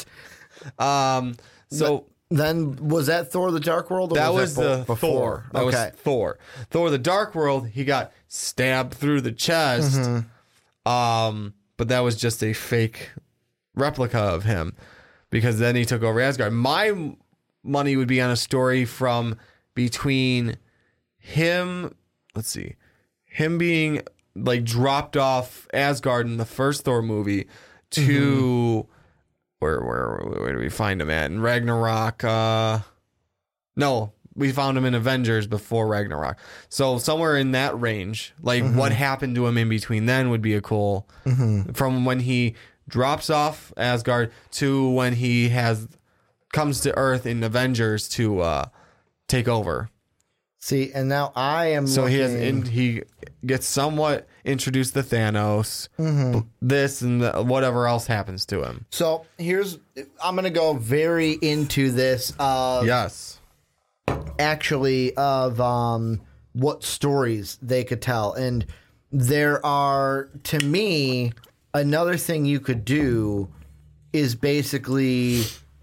So then was that Thor: The Dark World? Or that was the before? Thor. That was Thor. Thor: The Dark World. He got stabbed through the chest. But that was just a fake replica of him, because then he took over Asgard. My money would be on a story from between him. Let's see, him being like dropped off Asgard in the first Thor movie to where do we find him at? In Ragnarok, no, we found him in Avengers before Ragnarok. So somewhere in that range, like what happened to him in between then would be a cool, from when he drops off Asgard to when he comes to Earth in Avengers to take over. See, and now I am. So he gets somewhat introduced to Thanos, this and whatever else happens to him. So I'm going to go very into this. Yes. Actually, of what stories they could tell. And there are, to me, another thing you could do is basically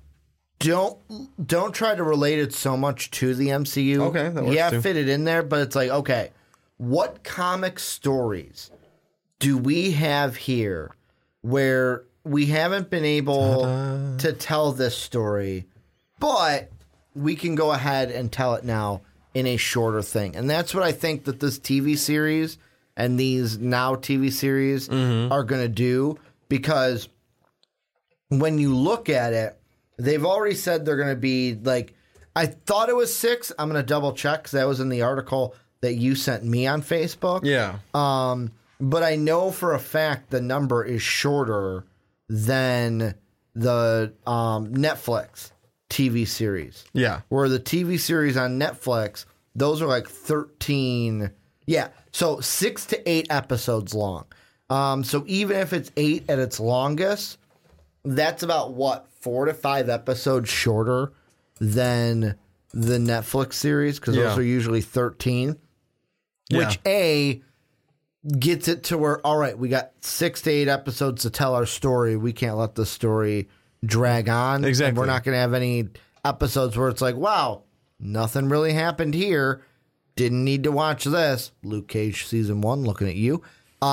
don't try to relate it so much to the MCU. Okay, that works too. Fit it in there, but it's like, okay, what comic stories do we have here where we haven't been able to tell this story, but we can go ahead and tell it now in a shorter thing? And that's what I think that this TV series and these now TV series are going to do, because when you look at it, they've already said they're going to be like, I thought it was 6. I'm going to double check because that was in the article that you sent me on Facebook. Yeah. But I know for a fact the number is shorter than the Netflix TV series. Yeah. Where the TV series on Netflix, those are like 13. Yeah. So 6 to 8 episodes long. So even if it's 8 at its longest, that's about 4 to 5 episodes shorter than the Netflix series, because those are usually 13. Which gets it to where, all right, we got 6 to 8 episodes to tell our story. We can't let the story drag on. Exactly. And we're not going to have any episodes where it's like, wow, nothing really happened here. Didn't need to watch this. Luke Cage season 1, looking at you.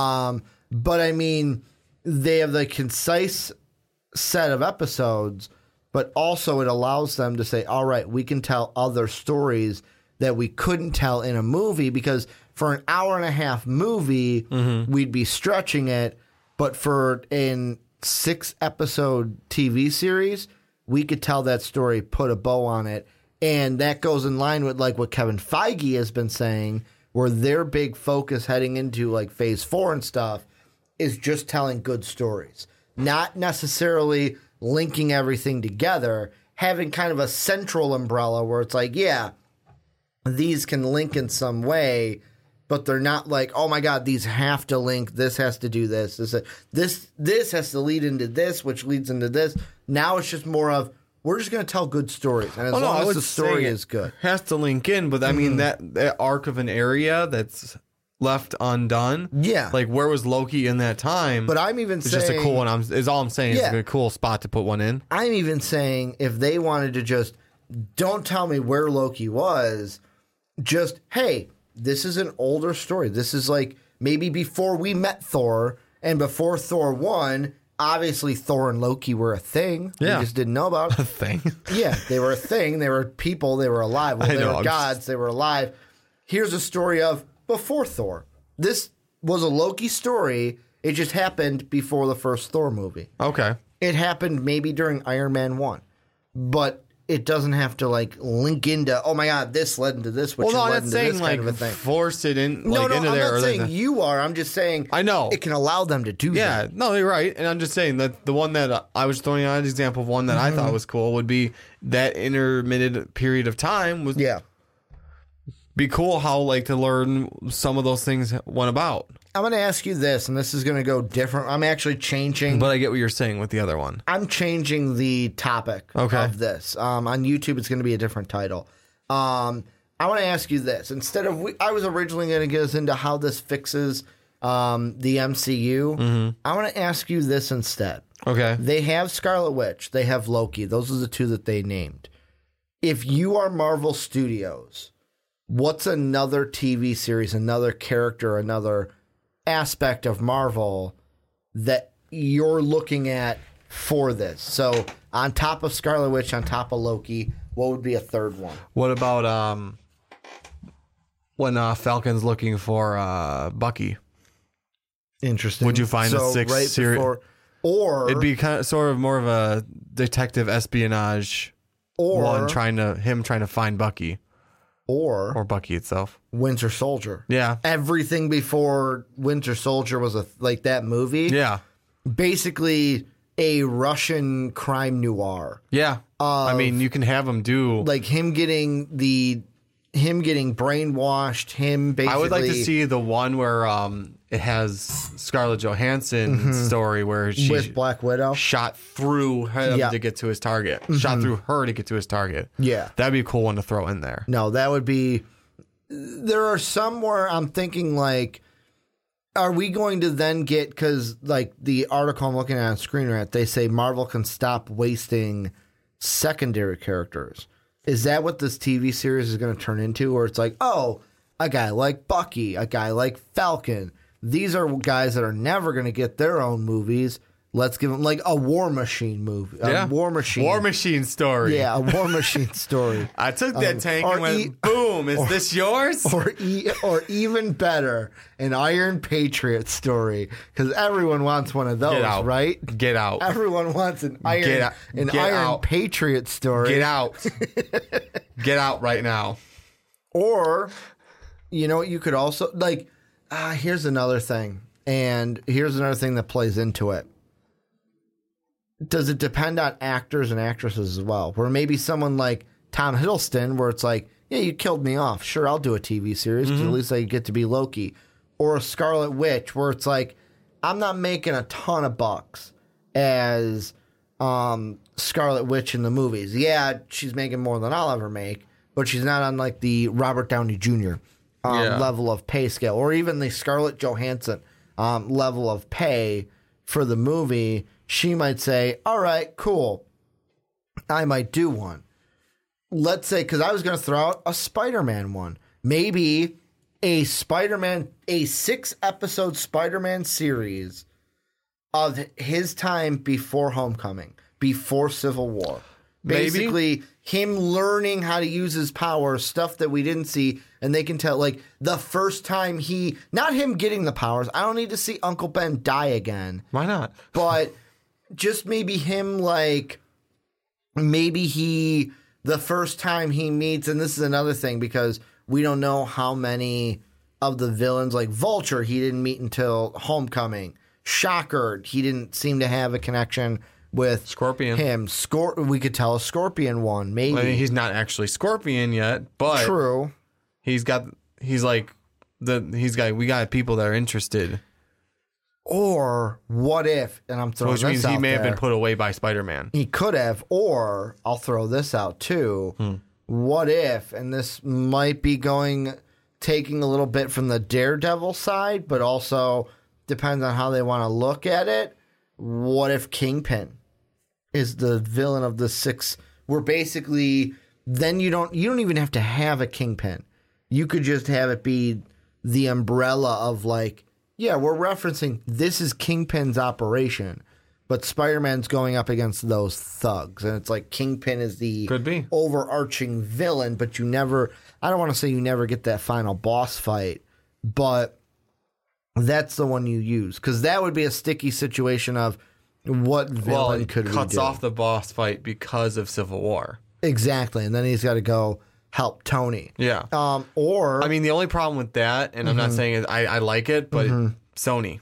But I mean, they have the concise set of episodes, but also it allows them to say, all right, we can tell other stories that we couldn't tell in a movie, because for an hour and a half movie, we'd be stretching it. But for a 6 episode TV series, we could tell that story, put a bow on it. And that goes in line with like what Kevin Feige has been saying, where their big focus heading into like phase 4 and stuff is just telling good stories, not necessarily linking everything together, having kind of a central umbrella where it's like, yeah, these can link in some way, but they're not like, oh my God, these have to link. This has to do this. This has to lead into this, which leads into this. Now it's just more of, we're just going to tell good stories. And as long as the story is good. Has to link in, but I mean, that arc of an area that's left undone. Yeah. Like, where was Loki in that time? But I'm even saying, it's just a cool one. Is all I'm saying. It's a cool spot to put one in. I'm even saying, if they wanted to just, don't tell me where Loki was, just, hey, this is an older story. This is like maybe before we met Thor and before Thor 1. Obviously, Thor and Loki were a thing. Yeah. We just didn't know about it. A thing. Yeah, they were a thing. They were people. They were alive. Well, they were gods. They were alive. Here's a story of before Thor. This was a Loki story. It just happened before the first Thor movie. Okay. It happened maybe during Iron Man 1. But it doesn't have to like link into, oh my God, this led into this, which led into this kind of a thing. Force it in, No, into I'm there. not saying you are. I'm just saying I know. It can allow them to do that. Yeah, no, you're right. And I'm just saying that the one that I was throwing out an example of one that I thought was cool would be that intermittent period of time was be cool how like to learn some of those things went about. I'm going to ask you this, and this is going to go different. I'm actually changing. But I get what you're saying with the other one. I'm changing the topic of this. On YouTube, it's going to be a different title. I want to ask you this. Instead of, I was originally going to get us into how this fixes the MCU. I want to ask you this instead. Okay. They have Scarlet Witch. They have Loki. Those are the 2 that they named. If you are Marvel Studios, what's another TV series, another character, another aspect of Marvel that you're looking at for this? So on top of Scarlet Witch, on top of Loki, what would be a third one? What about when Falcon's looking for Bucky? Interesting. Would you find a 6 series? Or it'd be kind of sort of more of a detective espionage one trying to find Bucky or Bucky itself. Winter Soldier. Yeah. Everything before Winter Soldier was like that movie. Yeah. Basically a Russian crime noir. Yeah. I mean, you can have him do like him getting brainwashed, him basically. I would like to see the one where it has Scarlett Johansson's story where she with Black Widow shot through him Yeah. to get to his target. Shot through her to get to his target. Yeah. That'd be a cool one to throw in there. No, that would be. There are some where I'm thinking like, are we going to then get, because like the article I'm looking at on Screen Rant, they say Marvel can stop wasting secondary characters. Is that what this TV series is going to turn into? Or it's like, oh, a guy like Bucky, a guy like Falcon. These are guys that are never going to get their own movies. Let's give them like a War Machine movie. Yeah. A War Machine story. Yeah, a War Machine story. I took that tank and went, boom, is this yours? Or even better, an Iron Patriot story. Because everyone wants one of those, Get out. right? Get out. Everyone wants an Iron Patriot story. Get out. Get out right now. Or, you know what you could also, like, here's another thing. And here's another thing that plays into it. Does it depend on actors and actresses as well? Where maybe someone like Tom Hiddleston, where it's like, yeah, you killed me off. Sure, I'll do a TV series because at least I get to be Loki. Or a Scarlet Witch, where it's like, I'm not making a ton of bucks as Scarlet Witch in the movies. Yeah, she's making more than I'll ever make, but she's not on like the Robert Downey Jr. Level of pay scale, or even the Scarlett Johansson level of pay for the movie. She might say, all right, cool. I might do one. Let's say, because I was going to throw out a Spider-Man one. Maybe a 6-episode Spider-Man series of his time before Homecoming, before Civil War. Maybe. Basically, him learning how to use his powers, stuff that we didn't see, and they can tell, like, the first time not him getting the powers. I don't need to see Uncle Ben die again. Why not? But just maybe him, like, the first time he meets, and this is another thing, because we don't know how many of the villains, like Vulture, he didn't meet until Homecoming. Shocker, he didn't seem to have a connection with Scorpion. him. We could tell a Scorpion one, maybe. I mean, he's not actually Scorpion yet, but True. we got people that are interested. Or what if, and I'm throwing Which this means out he may have there. been put away by Spider-Man. He could have, or I'll throw this out too. What if, and this might be taking a little bit from the Daredevil side, but also depends on how they want to look at it. What if Kingpin is the villain of the 6? Where basically, then you don't even have to have a Kingpin. You could just have it be the umbrella of like, yeah, we're referencing this is Kingpin's operation, but Spider-Man's going up against those thugs. And it's like Kingpin is the Could be. overarching villain, but you never, I don't want to say you never get that final boss fight, but that's the one you use. Because that would be a sticky situation of what villain could we do? Cuts off the boss fight because of Civil War. Exactly. And then he's got to go help Tony. Yeah. Or I mean, the only problem with that, and I'm not saying it, I like it, but Sony.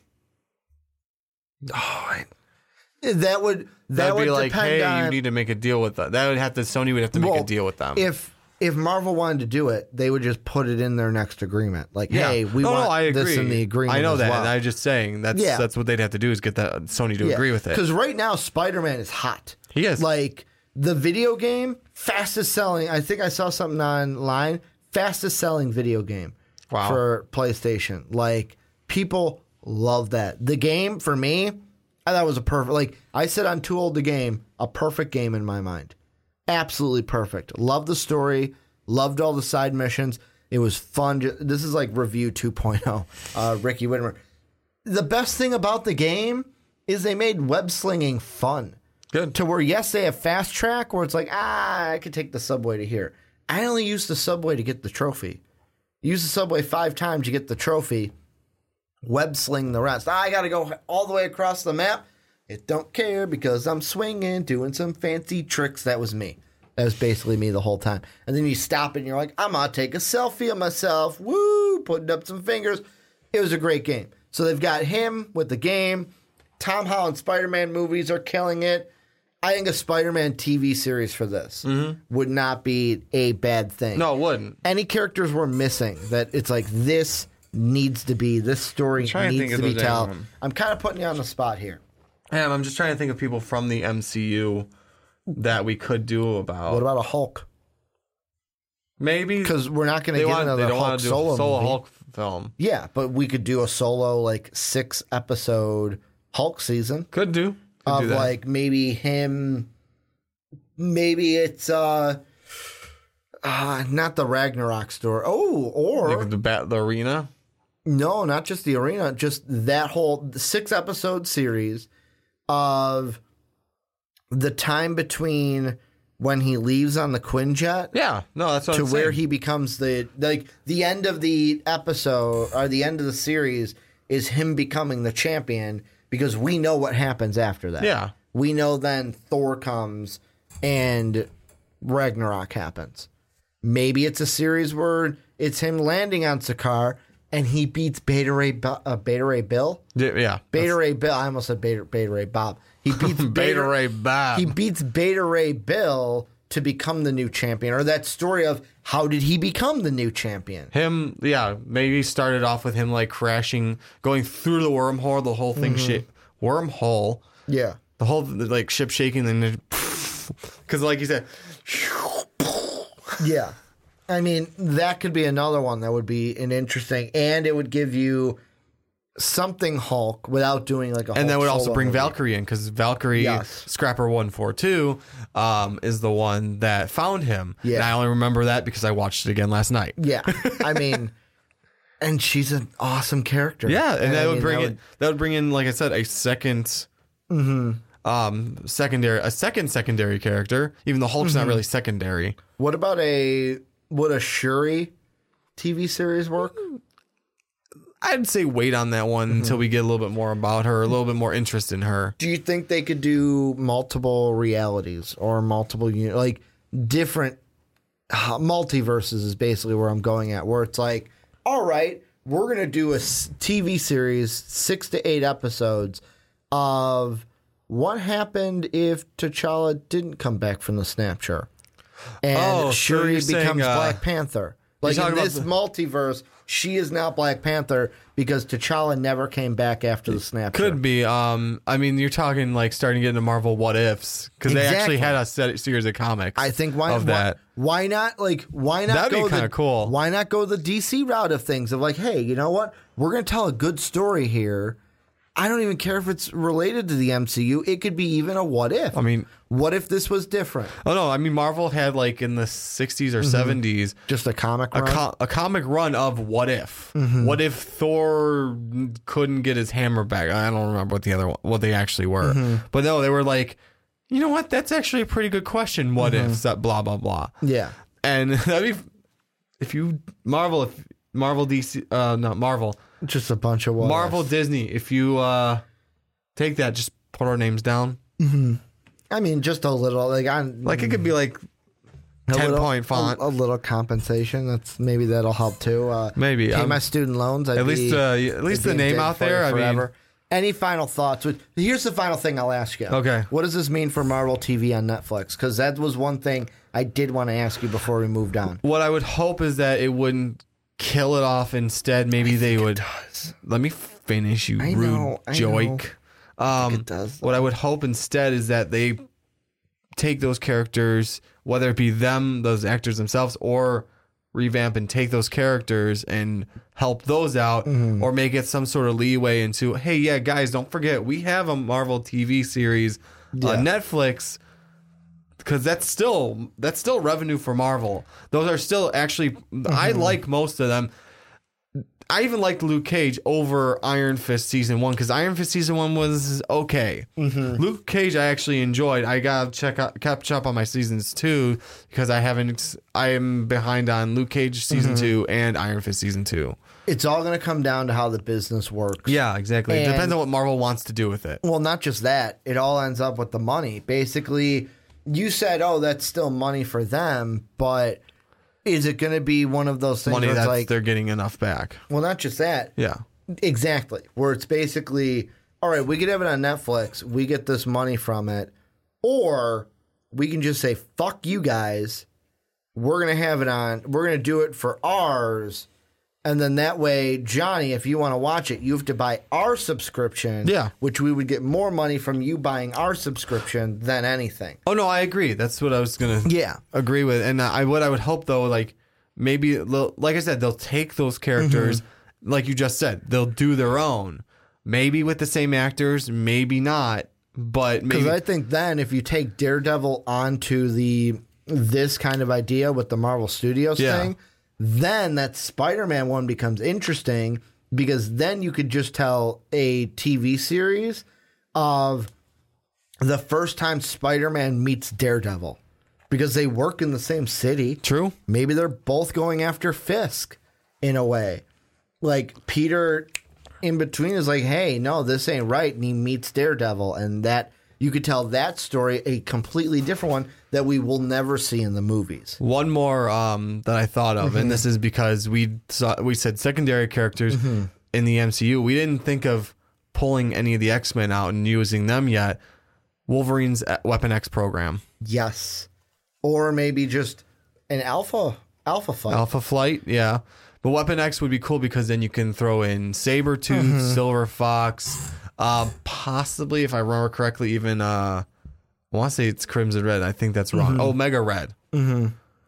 that would Be like, depend hey, on, you need to make a deal with that. Sony would have to make a deal with them. If Marvel wanted to do it, they would just put it in their next agreement. Like, hey, we want I agree. this in the agreement. I know as that. well. And I'm just saying that's what they'd have to do is get that Sony to agree with it. Because right now, Spider-Man is hot. He is. Like, the video game, fastest selling. I think I saw something online. Fastest selling video game for PlayStation. Like, people love that. The game, for me, I thought it was a perfect. Like, I said on Too Old to Game, a perfect game in my mind. Absolutely perfect. Loved the story. Loved all the side missions. It was fun. This is like review 2.0. Ricky Whitmer. The best thing about the game is they made web slinging fun. Good. To where, yes, they have fast track where it's like, I could take the subway to here. I only used the subway to get the trophy. Use the subway 5 times, you get the trophy. Web sling the rest. I got to go all the way across the map. It don't care because I'm swinging, doing some fancy tricks. That was me. That was basically me the whole time. And then you stop and you're like, I'm going to take a selfie of myself. Woo, putting up some fingers. It was a great game. So they've got him with the game. Tom Holland Spider-Man movies are killing it. I think a Spider-Man TV series for this would not be a bad thing. No, it wouldn't. Any characters we're missing that it's like this needs to be, this story needs to be told. I'm kind of putting you on the spot here. I'm just trying to think of people from the MCU that we could do about. What about a Hulk? Maybe. Because we're not going to get another Hulk solo movie. Hulk film. Yeah, but we could do a solo, like, 6-episode Hulk season. Could do. Of, do that. like, maybe him... Maybe it's... not the Ragnarok story. Oh, or... Like the arena? No, not just the arena. Just that whole 6-episode series of the time between when he leaves on the Quinjet. Yeah, no, that's what to I'm where saying. he becomes the end of the episode or the end of the series is him becoming the champion because we know what happens after that. Yeah. We know then Thor comes and Ragnarok happens. Maybe it's a series where it's him landing on Sakaar and he beats Beta Ray Bill. Yeah. Beta Ray Bill. I almost said Beta Ray Bob. He beats Beta Ray Bob. He beats Beta Ray Bill to become the new champion. Or that story of how did he become the new champion? Him, yeah, maybe started off with him like crashing, going through the wormhole, the whole thing wormhole. Yeah. The whole like ship shaking, then because like you said, yeah. I mean, that could be another one that would be an interesting, and it would give you something Hulk without doing like a Hulk and that would also solo bring movie. Valkyrie in because Valkyrie Scrapper 142 is the one that found him. Yeah. And I only remember that because I watched it again last night. Yeah. I mean, and she's an awesome character. Yeah, and that I would mean, bring that would bring in, like I said, a second secondary character. Even though Hulk's not really secondary. What about would a Shuri TV series work? I'd say wait on that one until we get a little bit more about her, a little bit more interest in her. Do you think they could do multiple realities or multiple like different multiverses is basically where I'm going at, where it's like, all right, we're going to do a TV series, 6 to 8 episodes of what happened if T'Challa didn't come back from the Snapshot and Shuri you're saying, becomes Black Panther. Like in talking about this multiverse, she is now Black Panther because T'Challa never came back after the Snapshot. Could be. I mean, you're talking like starting to get into Marvel What Ifs because they actually had a series of comics. I think of that. Why not That'd be kinda cool. Why not go the DC route of things of like, hey, you know what? We're going to tell a good story here. I don't even care if it's related to the MCU. It could be even a what if. I mean, what if this was different? Oh no, I mean Marvel had like in the 60s or 70s just a comic run? a comic run of what if. What if Thor couldn't get his hammer back? I don't remember what they actually were. But no, they were like, you know what? That's actually a pretty good question. What if blah blah blah. Yeah. And that'd be if Marvel DC not Marvel. Just a bunch of what Marvel ifs. Disney, if you take that, just put our names down. I mean, just a little Like it could be like 10-point font. A little compensation. That'll help too. Maybe pay my student loans. At least the name out there. I mean, any final thoughts? Here's the final thing I'll ask you. Okay. What does this mean for Marvel TV on Netflix? Because that was one thing I did want to ask you before we moved on. What I would hope is that it wouldn't kill it off. Instead, maybe they would. Let me finish, you rude joke. It does. What I would hope instead is that they take those characters, whether it be them, those actors themselves, or revamp and take those characters and help those out, or make it some sort of leeway into, hey, yeah, guys, don't forget we have a Marvel TV series on Netflix. Because that's still revenue for Marvel. Those are still actually, I like most of them. I even liked Luke Cage over Iron Fist Season 1 because Iron Fist Season 1 was okay. Mm-hmm. Luke Cage I actually enjoyed. I got to catch up on my Seasons 2 because I am behind on Luke Cage Season 2 and Iron Fist Season 2. It's all going to come down to how the business works. Yeah, exactly. It depends on what Marvel wants to do with it. Well, not just that. It all ends up with the money. Basically, you said, oh, that's still money for them, but is it going to be one of those things Money where it's that like, they're getting enough back. Well, not just that. Yeah. Exactly. Where it's basically, all right, we could have it on Netflix. We get this money from it. Or we can just say, fuck you guys. We're going to have it on. We're going to do it for ours. And then that way, Johnny, if you want to watch it, you have to buy our subscription. Yeah. Which we would get more money from you buying our subscription than anything. Oh, no, I agree. That's what I was going to agree with. And what I would hope, though, like, maybe, like I said, they'll take those characters, like you just said, they'll do their own. Maybe with the same actors, maybe not. But maybe. Because I think then if you take Daredevil onto this kind of idea with the Marvel Studios thing, then that Spider-Man one becomes interesting because then you could just tell a TV series of the first time Spider-Man meets Daredevil because they work in the same city. True. Maybe they're both going after Fisk in a way. Like Peter in between is like, hey, no, this ain't right. And he meets Daredevil. And that you could tell that story a completely different one that we will never see in the movies. One more that I thought of, and this is because we said secondary characters in the MCU. We didn't think of pulling any of the X-Men out and using them yet. Wolverine's Weapon X program. Yes. Or maybe just an alpha fight. Alpha Flight, yeah. But Weapon X would be cool because then you can throw in Sabretooth, Silver Fox, possibly, if I remember correctly, even... I want to say it's Crimson Red. I think that's wrong. Oh, Mega Red. Do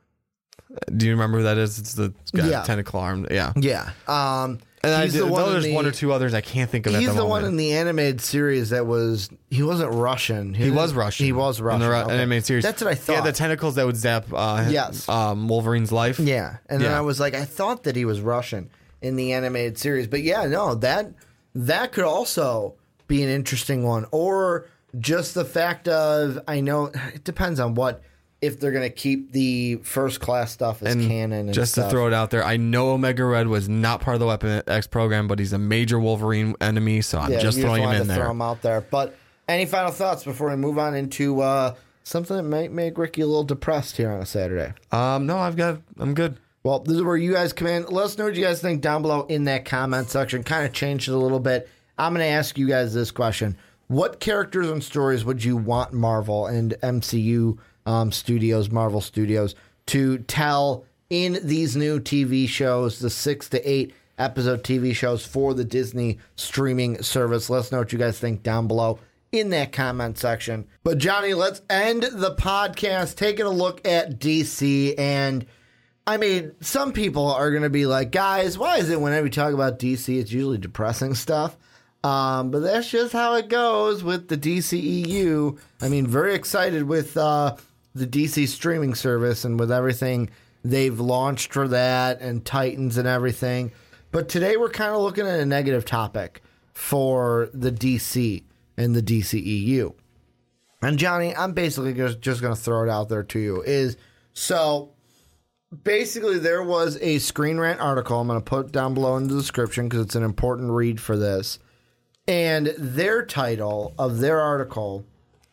you remember who that is? It's the guy, tentacle armed. Yeah. Yeah. And there's one or two others I can't think of at the moment. He's the one in the animated series that he wasn't Russian. He was Russian. He was Russian. In the animated series. That's what I thought. He had the tentacles that would zap Wolverine's life. Yeah. And then I was like, I thought that he was Russian in the animated series. But yeah, no, that could also be an interesting one. Or just the fact of, I know it depends on if they're going to keep the First Class stuff as canon and just stuff. To throw it out there, I know Omega Red was not part of the Weapon X program, but he's a major Wolverine enemy, so I'm just throwing him in there. Throw him out there. But any final thoughts before we move on into something that might make Ricky a little depressed here on a Saturday? No, I'm good. Well, this is where you guys come in. Let us know what you guys think down below in that comment section. Kind of changed it a little bit. I'm going to ask you guys this question. What characters and stories would you want Marvel and MCU studios, Marvel Studios, to tell in these new TV shows, the 6 to 8 episode TV shows for the Disney streaming service? Let us know what you guys think down below in that comment section. But Johnny, let's end the podcast taking a look at DC. And I mean, some people are going to be like, guys, why is it whenever we talk about DC, it's usually depressing stuff? But that's just how it goes with the DCEU. I mean, very excited with the DC streaming service and with everything they've launched for that and Titans and everything. But today we're kind of looking at a negative topic for the DC and the DCEU. And Johnny, I'm basically just going to throw it out there to you. So basically there was a Screen Rant article I'm going to put down below in the description because it's an important read for this. And their title of their article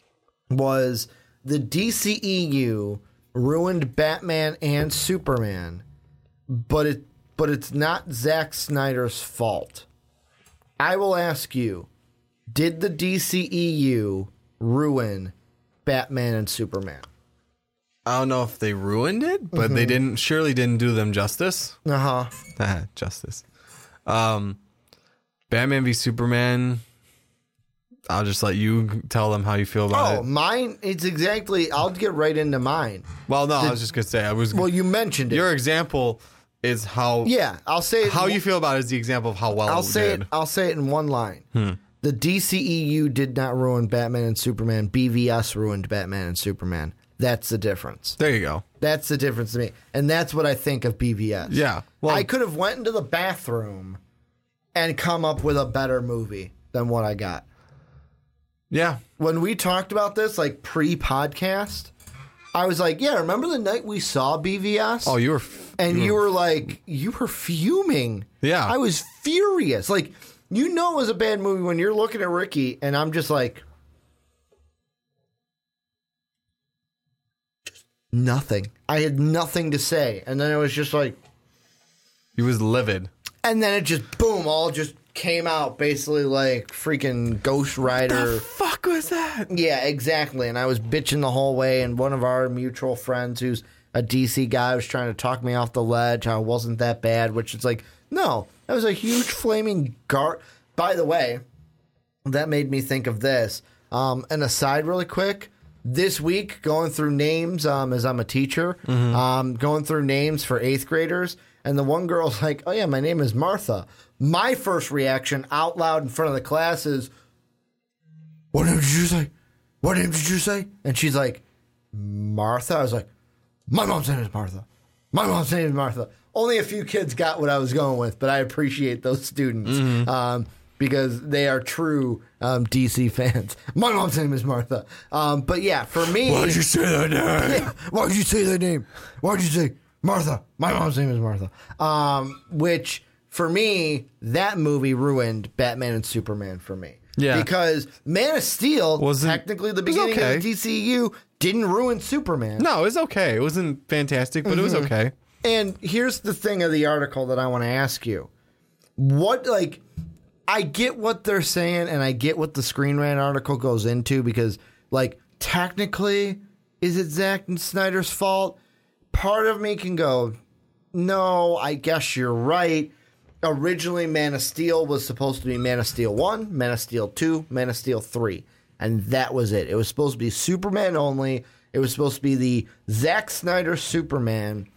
was "The DCEU Ruined Batman and Superman, but it's not Zack Snyder's fault." I will ask you, did the DCEU ruin Batman and Superman? I don't know if they ruined it, but they surely didn't do them justice. Justice. Batman v Superman, I'll just let you tell them how you feel about it. Oh, mine, it's exactly, I'll get right into mine. Well, no, I was just going to say, well, you mentioned it. Your example is how... Yeah, I'll say it. How you feel about it is the example of how well I'll say it in one line. The DCEU did not ruin Batman and Superman. BVS ruined Batman and Superman. That's the difference. There you go. That's the difference to me. And that's what I think of BVS. Yeah. Well, I could have went into the bathroom and come up with a better movie than what I got. yeah. When we talked about this, like pre-podcast, I was like, yeah, remember the night we saw BVS? Oh, you were... And you were like, you were fuming. Yeah. I was furious. Like, you know it was a bad movie when you're looking at Ricky, and I'm just like... nothing. I had nothing to say. And then it was just like... He was livid. And then it just, boom, all just came out basically like freaking Ghost Rider. The fuck was that? Yeah, exactly. And I was bitching the whole way, and one of our mutual friends who's a DC guy was trying to talk me off the ledge, how it wasn't that bad, which is like, no, that was a huge flaming By the way, that made me think of this. An aside really quick. This week, going through names, as I'm a teacher, going through names for 8th graders, and the one girl's like, oh yeah, my name is Martha. My first reaction out loud in front of the class is, what name did you say? What name did you say? And she's like, Martha? I was like, my mom's name is Martha. My mom's name is Martha. Only a few kids got what I was going with, but I appreciate those students because they are true DC fans. My mom's name is Martha. But yeah, for me... Why'd you say that name? Yeah, why'd you say that name? Why'd you say Martha? My mom's name is Martha. Which, for me, that movie ruined Batman and Superman for me. Yeah. Because Man of Steel, technically the beginning okay. of the DCU, didn't ruin Superman. No, it was okay. It wasn't fantastic, but it was okay. And here's the thing of the article that I want to ask you. What, like, I get what they're saying, and I get what the Screen Rant article goes into, because, like, technically, is it Zack Snyder's fault? Part of me can go, no, I guess you're right. Originally, Man of Steel was supposed to be Man of Steel 1, Man of Steel 2, Man of Steel 3. And that was it. It was supposed to be Superman only. It was supposed to be the Zack Snyder Superman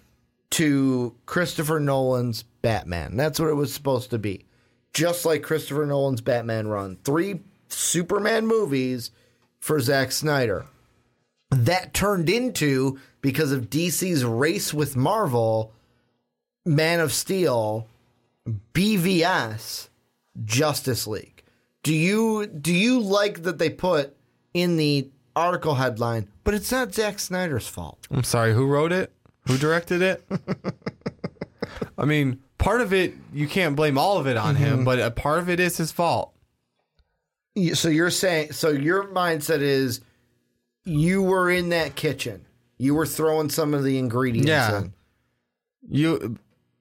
to Christopher Nolan's Batman. That's what it was supposed to be. Just like Christopher Nolan's Batman run. 3 Superman movies for Zack Snyder. That turned into, because of DC's race with Marvel, Man of Steel, BVS, Justice League. Do you like that they put in the article headline, but it's not Zack Snyder's fault? I'm sorry, who wrote it? Who directed it? I mean, part of it, you can't blame all of it on him, but a part of it is his fault. So you're saying, so your mindset is, you were in that kitchen. You were throwing some of the ingredients in. You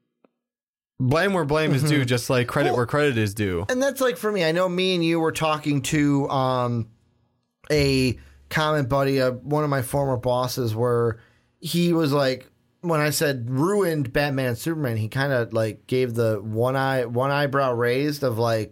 blame where blame is due, just like credit where credit is due. And that's like, for me, I know me and you were talking to a comment buddy, one of my former bosses, where he was like, when I said ruined Batman and Superman, he kind of like gave the one eyebrow raised of like,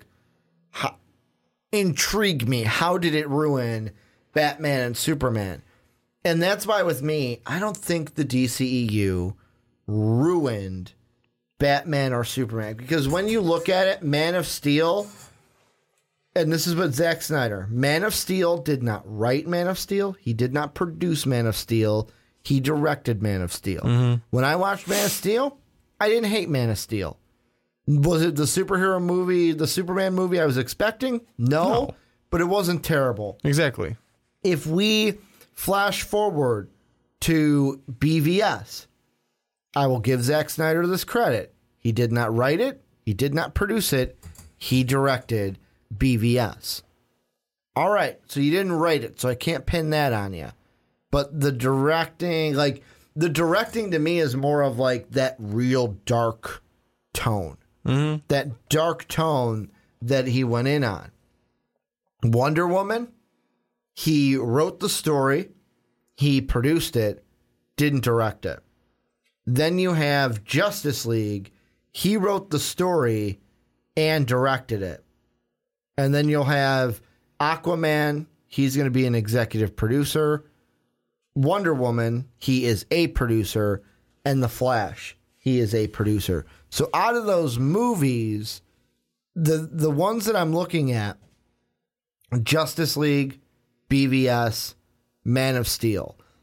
intrigue me. How did it ruin Batman and Superman? And that's why with me, I don't think the DCEU ruined Batman or Superman, because when you look at it, Man of Steel, and this is what Zack Snyder, Man of Steel did not write Man of Steel. He did not produce Man of Steel. He directed Man of Steel. When I watched Man of Steel, I didn't hate Man of Steel. Was it the superhero movie, the Superman movie I was expecting? No. But it wasn't terrible. Exactly. If we flash forward to BVS, I will give Zack Snyder this credit. He did not write it. He did not produce it. He directed BVS. All right, so you didn't write it, so I can't pin that on you. But the directing, like, the directing to me is more of like that real dark tone. That dark tone that he went in on. Wonder Woman, he wrote the story, he produced it, didn't direct it. Then you have Justice League, he wrote the story and directed it. And then you'll have Aquaman, he's going to be an executive producer. Wonder Woman, he is a producer. And The Flash, he is a producer. So out of those movies, the ones that I'm looking at, Justice League, BVS, Man of Steel,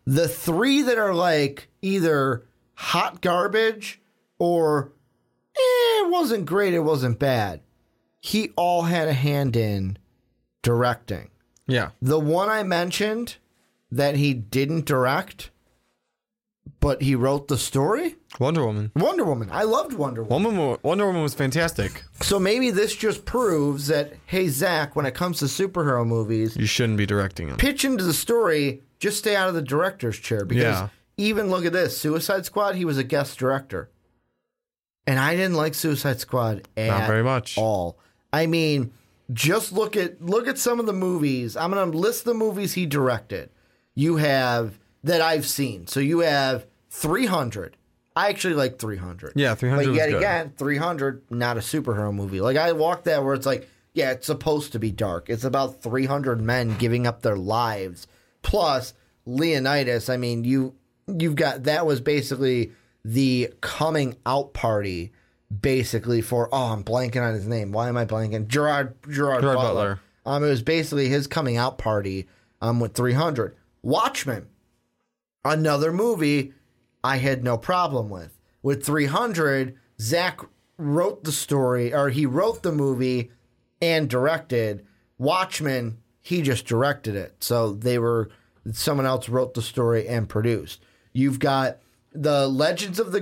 The 3 that are like either hot garbage or it wasn't great, it wasn't bad. He all had a hand in directing. Yeah. The one I mentioned that he didn't direct, but he wrote the story? Wonder Woman. Wonder Woman. I loved Wonder Woman. Wonder Woman was fantastic. So maybe this just proves that, hey, Zach, when it comes to superhero movies, You shouldn't be directing them. pitch into the story, just stay out of the director's chair. Because even look at this, Suicide Squad, he was a guest director. And I didn't like Suicide Squad at Not very much. all. I mean, just look at some of the movies. I'm going to list the movies he directed. You have, that I've seen. So you have 300. I actually like 300. Yeah, 300 But was yet good. again, 300, not a superhero movie. Like, I walked that where it's like, yeah, it's supposed to be dark. It's about 300 men giving up their lives. Plus, Leonidas, I mean, you've got, that was basically the coming out party, basically, for, I'm blanking on his name. Why am I blanking? Gerard Butler. It was basically his coming out party with 300. Watchmen, another movie I had no problem with. With 300, Zach wrote the story, or he wrote the movie and directed. Watchmen, he just directed it. So someone else wrote the story and produced. You've got the Legend of the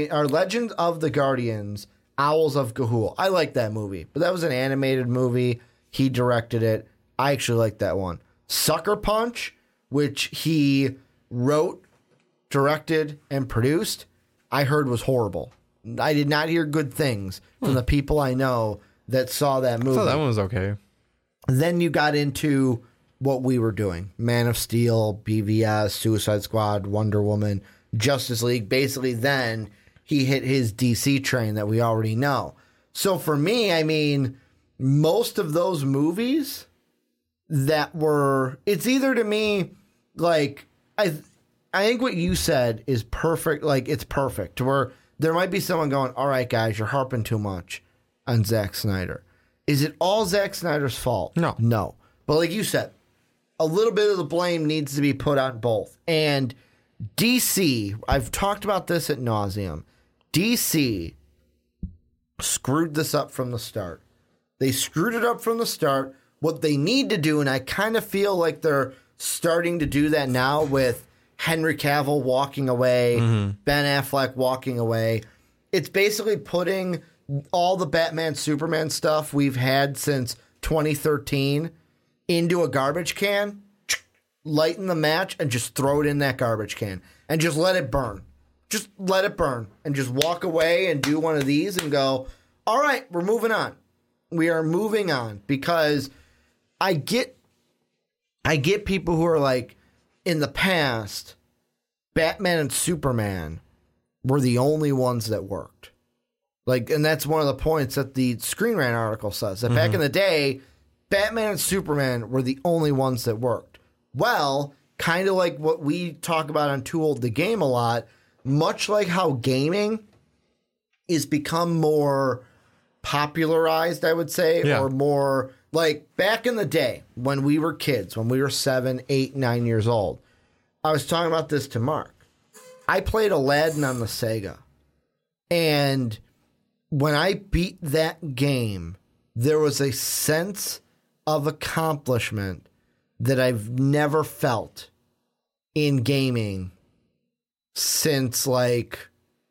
Guardians, Owls of Ga'Hoole. I like that movie, but that was an animated movie. He directed it. I actually like that one. Sucker Punch, which he wrote, directed, and produced, I heard was horrible. I did not hear good things from the people I know that saw that movie. I thought that one was okay. Then you got into what we were doing. Man of Steel, BVS, Suicide Squad, Wonder Woman, Justice League. Basically, then he hit his DC train that we already know. So for me, I mean, most of those movies that were, it's either to me, like, I think what you said is perfect. Like, it's perfect to where there might be someone going, all right, guys, you're harping too much on Zack Snyder. Is it all Zack Snyder's fault? No. But like you said, a little bit of the blame needs to be put on both. And DC, I've talked about this ad nauseum. DC screwed this up from the start. They screwed it up from the start. What they need to do, and I kind of feel like they're starting to do that now with Henry Cavill walking away, Ben Affleck walking away. It's basically putting all the Batman, Superman stuff we've had since 2013 into a garbage can, lighten the match, and just throw it in that garbage can and just let it burn. Just let it burn and just walk away and do one of these and go, all right, we're moving on. We are moving on, because I get people who are like, in the past, Batman and Superman were the only ones that worked. Like, and that's one of the points that the Screen Rant article says, that back in the day, Batman and Superman were the only ones that worked. Well, kind of like what we talk about on Too Old to Game a lot, much like how gaming is become more popularized, I would say, or more like back in the day when we were kids, when we were 7, 8, 9 years old. I was talking about this to Mark. I played Aladdin on the Sega. And when I beat that game, there was a sense of accomplishment that I've never felt in gaming since, like,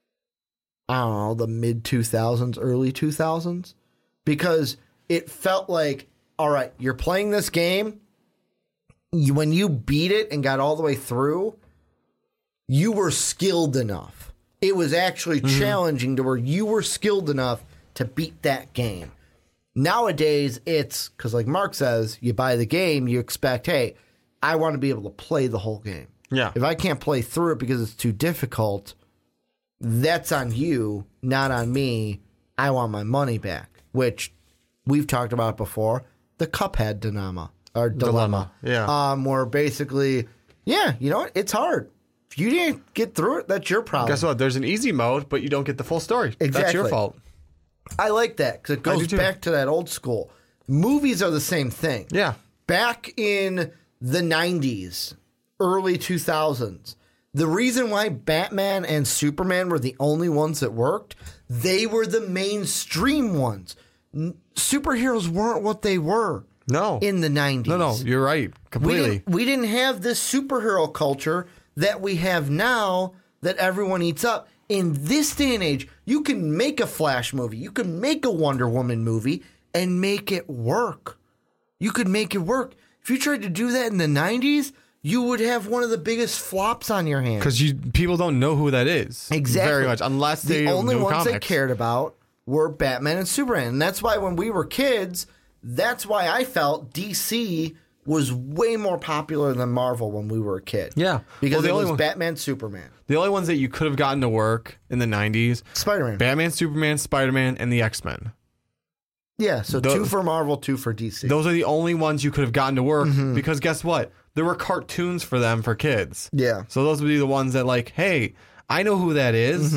I don't know, the mid-2000s, early 2000s. Because it felt like, all right, you're playing this game. When you beat it and got all the way through, you were skilled enough. It was actually challenging to where you were skilled enough to beat that game. Nowadays, it's, because like Mark says, you buy the game, you expect, hey, I want to be able to play the whole game. Yeah. If I can't play through it because it's too difficult, that's on you, not on me. I want my money back, which we've talked about before. The Cuphead dilemma. Yeah. Where basically, yeah, you know what? It's hard. If you didn't get through it, that's your problem. Guess what? There's an easy mode, but you don't get the full story. Exactly. That's your fault. I like that because it goes back to that old school. Movies are the same thing. Yeah. Back in the 90s, early 2000s. The reason why Batman and Superman were the only ones that worked, they were the mainstream ones. Superheroes weren't what they were in the 90s. No, you're right. Completely. We didn't have this superhero culture that we have now that everyone eats up. In this day and age, you can make a Flash movie, you can make a Wonder Woman movie, and make it work. You could make it work. If you tried to do that in the 90s, you would have one of the biggest flops on your hands. Because people don't know who that is. Exactly. Very much. Unless they The only know ones comics. they cared about were Batman and Superman. And that's why when we were kids, that's why I felt DC was way more popular than Marvel when we were a kid. Yeah. Because Well, it was Batman, Superman. The only ones that you could have gotten to work in the 90s, Spider-Man. Batman, Superman, Spider-Man, and the X-Men. Yeah, so 2 for Marvel, 2 for DC. Those are the only ones you could have gotten to work because guess what? There were cartoons for them for kids. Yeah. So those would be the ones that like, hey, I know who that is.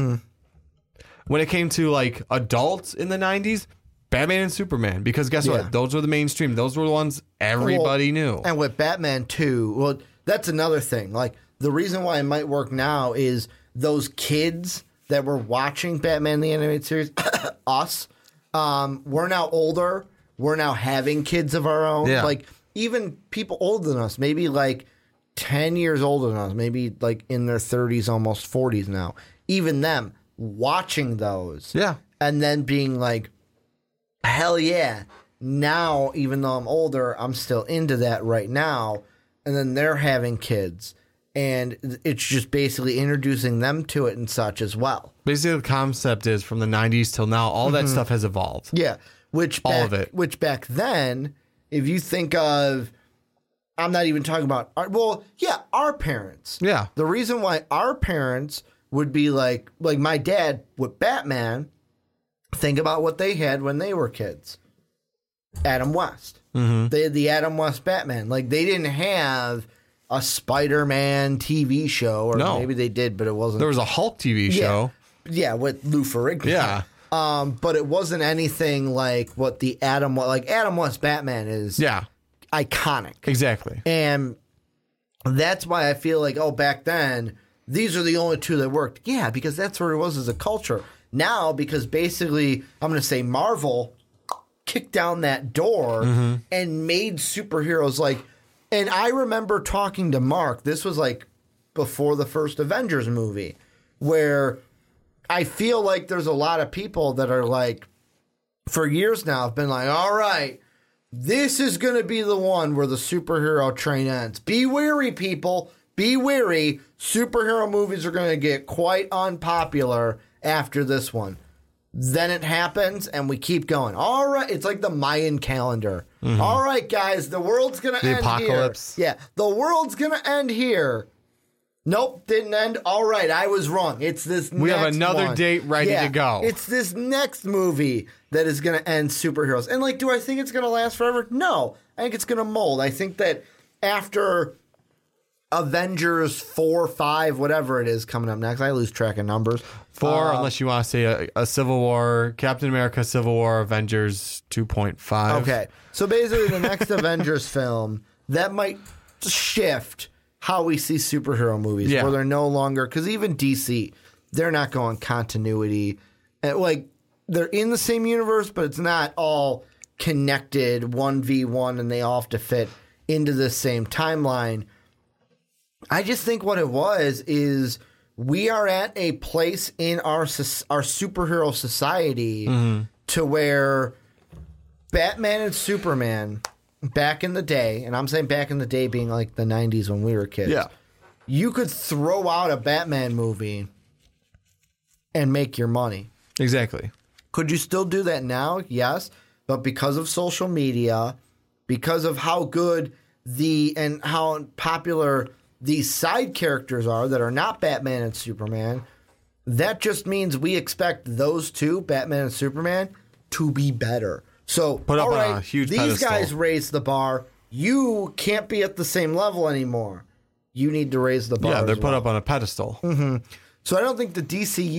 When it came to like adults in the 90s, Batman and Superman. Because guess Yeah. what? Those were the mainstream. Those were the ones everybody knew. And with Batman 2, well, that's another thing. Like, the reason why it might work now is those kids that were watching Batman the Animated Series, us, we're now older. We're now having kids of our own. Yeah. Like, even people older than us, maybe like 10 years older than us, maybe like in their 30s, almost 40s now. Even them watching those. Yeah. And then being like, hell yeah. Now, even though I'm older, I'm still into that right now. And then they're having kids. And it's just basically introducing them to it and such as well. Basically, the concept is from the 90s till now, all that stuff has evolved. Yeah. Which All of it. Which back then, if you think of, I'm not even talking about, our parents. Yeah. The reason why our parents would be like my dad with Batman, think about what they had when they were kids. Adam West. They had the Adam West Batman. Like, they didn't have a Spider-Man TV show, or No. maybe they did, but it wasn't. There was a Hulk TV show. Yeah, with Lou Ferrigno. Yeah. But it wasn't anything like what the Adam West Batman is. Yeah. Iconic. Exactly. And that's why I feel like, back then, these are the only two that worked. Yeah, because that's where it was as a culture. Now, because basically, I'm going to say Marvel kicked down that door and made superheroes like, and I remember talking to Mark, this was like before the first Avengers movie, where I feel like there's a lot of people that are like, for years now, have been like, all right, this is going to be the one where the superhero train ends. Be wary, people. Be wary. Superhero movies are going to get quite unpopular after this one. Then it happens, and we keep going. All right. It's like the Mayan calendar. All right, guys, the world's going to end apocalypse. here. Yeah, the world's going to end here. Nope, didn't end. All right, I was wrong. It's this We have next another one. date ready to go. It's this next movie that is going to end superheroes. And, like, do I think it's going to last forever? No. I think it's going to mold. I think that after Avengers 4, 5, whatever it is coming up next, I lose track of numbers. 4, unless you want to say a Civil War, Captain America, Civil War, Avengers 2.5. Okay. So basically the next Avengers film, that might shift how we see superhero movies. Yeah. Where they're no longer, because even DC, they're not going continuity. And, like, they're in the same universe, but it's not all connected 1v1 and they all have to fit into the same timeline. I just think what it was is we are at a place in our superhero society to where Batman and Superman back in the day, and I'm saying back in the day being like the 90s when we were kids. Yeah. You could throw out a Batman movie and make your money. Exactly. Could you still do that now? Yes. But because of social media, because of how good and how popular these side characters are that are not Batman and Superman, that just means we expect those two, Batman and Superman, to be better. So, Put up all on right, a huge these pedestal. guys raised the bar. You can't be at the same level anymore. You need to raise the bar. Yeah, they're as put well. up on a pedestal. So I don't think the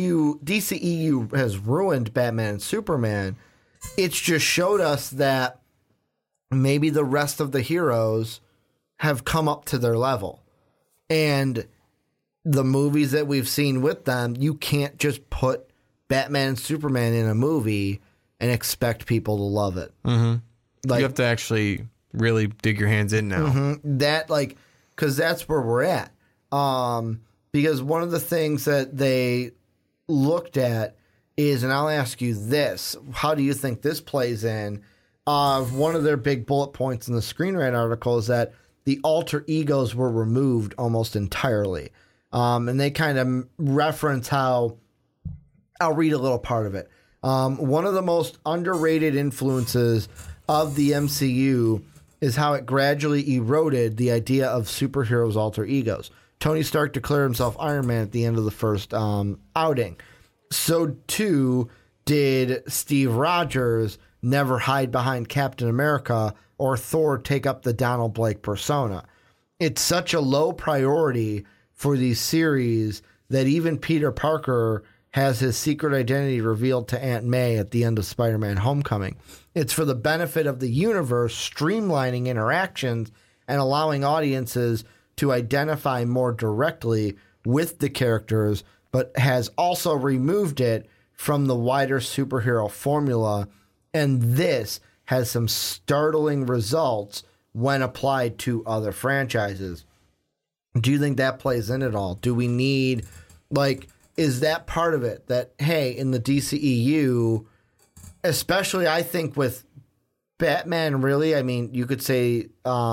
DCEU has ruined Batman and Superman. It's just showed us that maybe the rest of the heroes have come up to their level. And the movies that we've seen with them, you can't just put Batman and Superman in a movie and expect people to love it. Mm-hmm. Like, you have to actually really dig your hands in now. That, like, because that's where we're at. Because one of the things that they looked at is, and I'll ask you this, how do you think this plays in? One of their big bullet points in the Screen Rant article is that the alter egos were removed almost entirely. And they kind of reference how, I'll read a little part of it. One of the most underrated influences of the MCU is how it gradually eroded the idea of superheroes' alter egos. Tony Stark declared himself Iron Man at the end of the first outing. So too did Steve Rogers never hide behind Captain America or Thor take up the Donald Blake persona. It's such a low priority for these series that even Peter Parker has his secret identity revealed to Aunt May at the end of Spider-Man Homecoming. It's for the benefit of the universe, streamlining interactions and allowing audiences to identify more directly with the characters, but has also removed it from the wider superhero formula. And this has some startling results when applied to other franchises. Do you think that plays in at all? Do we need, like, is that part of it? That, hey, in the DCEU, especially I think with Batman, really, I mean, you could say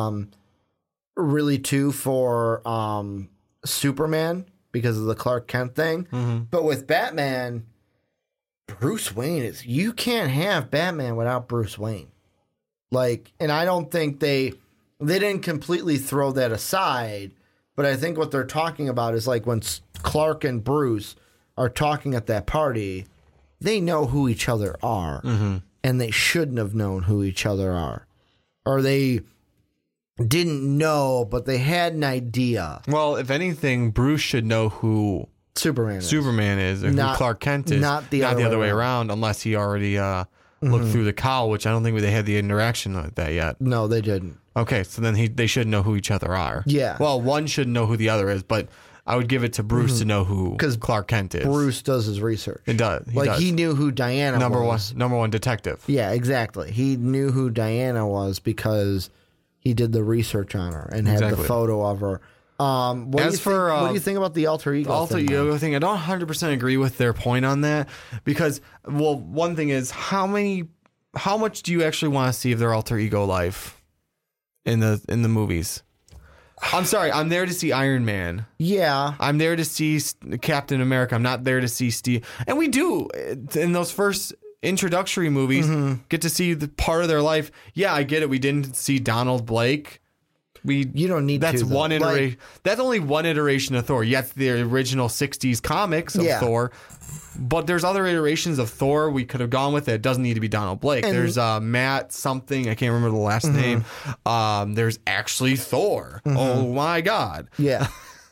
really too for Superman because of the Clark Kent thing. Mm-hmm. But with Batman, Bruce Wayne is, you can't have Batman without Bruce Wayne. Like, and I don't think they didn't completely throw that aside, but I think what they're talking about is like when Clark and Bruce are talking at that party, they know who each other are, and they shouldn't have known who each other are. Or they didn't know, but they had an idea. Well, if anything, Bruce should know who Superman is, or who Clark Kent is. Not the other way around, unless he already looked through the cowl, which I don't think they had the interaction like that yet. No, they didn't. Okay, so then they should know who each other are. Yeah. Well, one should know who the other is, but I would give it to Bruce to know who Clark Kent is. Bruce does his research. It does. He knew who Diana was. Number one detective. Yeah, exactly. He knew who Diana was because he did the research on her and had the photo of her. What do you think about the alter ego thing? I don't 100% agree with their point on that because, well, one thing is how much do you actually want to see of their alter ego life in the movies? I'm sorry, I'm there to see Iron Man. Yeah. I'm there to see Captain America. I'm not there to see Steve. And we do, in those first introductory movies, get to see the part of their life. Yeah, I get it. We didn't see Donald Blake. You don't need that's to. That's one iteration. That's only one iteration of Thor. Yes, the original 60s comics of Thor. But there's other iterations of Thor we could have gone with. It doesn't need to be Donald Blake. And there's Matt something. I can't remember the last name. There's actually Thor. Oh, my God. Yeah.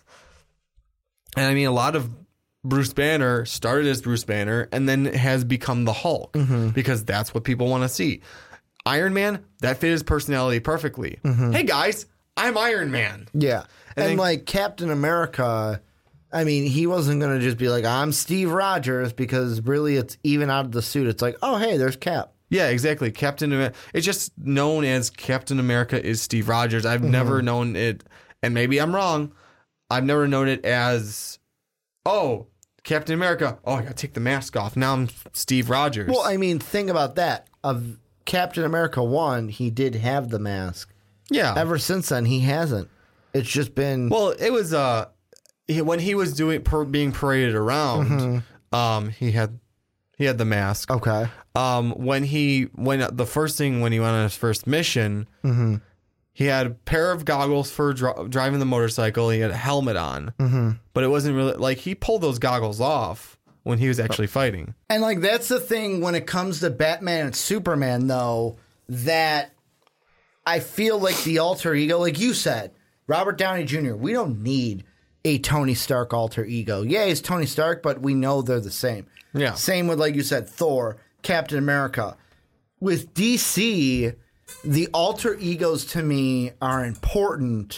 And I mean, a lot of Bruce Banner started as Bruce Banner and then has become the Hulk because that's what people want to see. Iron Man, that fit his personality perfectly. Hey, guys, I'm Iron Man. Yeah. And like Captain America, I mean, he wasn't going to just be like, I'm Steve Rogers, because really it's even out of the suit. It's like, oh, hey, there's Cap. Yeah, exactly. Captain America. It's just known as Captain America is Steve Rogers. I've never known it, and maybe I'm wrong, I've never known it as, oh, Captain America. Oh, I got to take the mask off. Now I'm Steve Rogers. Well, I mean, think about that. Of Captain America 1, he did have the mask. Yeah. Ever since then, he hasn't. It's just been... Well, it was... when he was being paraded around, he had the mask. Okay. When he went on his first mission, he had a pair of goggles for driving the motorcycle. He had a helmet on, but it wasn't really like he pulled those goggles off when he was actually fighting. And like that's the thing when it comes to Batman and Superman, though, that I feel like the alter ego, like you said, Robert Downey Jr. We don't need a Tony Stark alter ego. Yeah, he's Tony Stark, but we know they're the same. Yeah. Same with, like you said, Thor, Captain America. With DC, the alter egos to me are important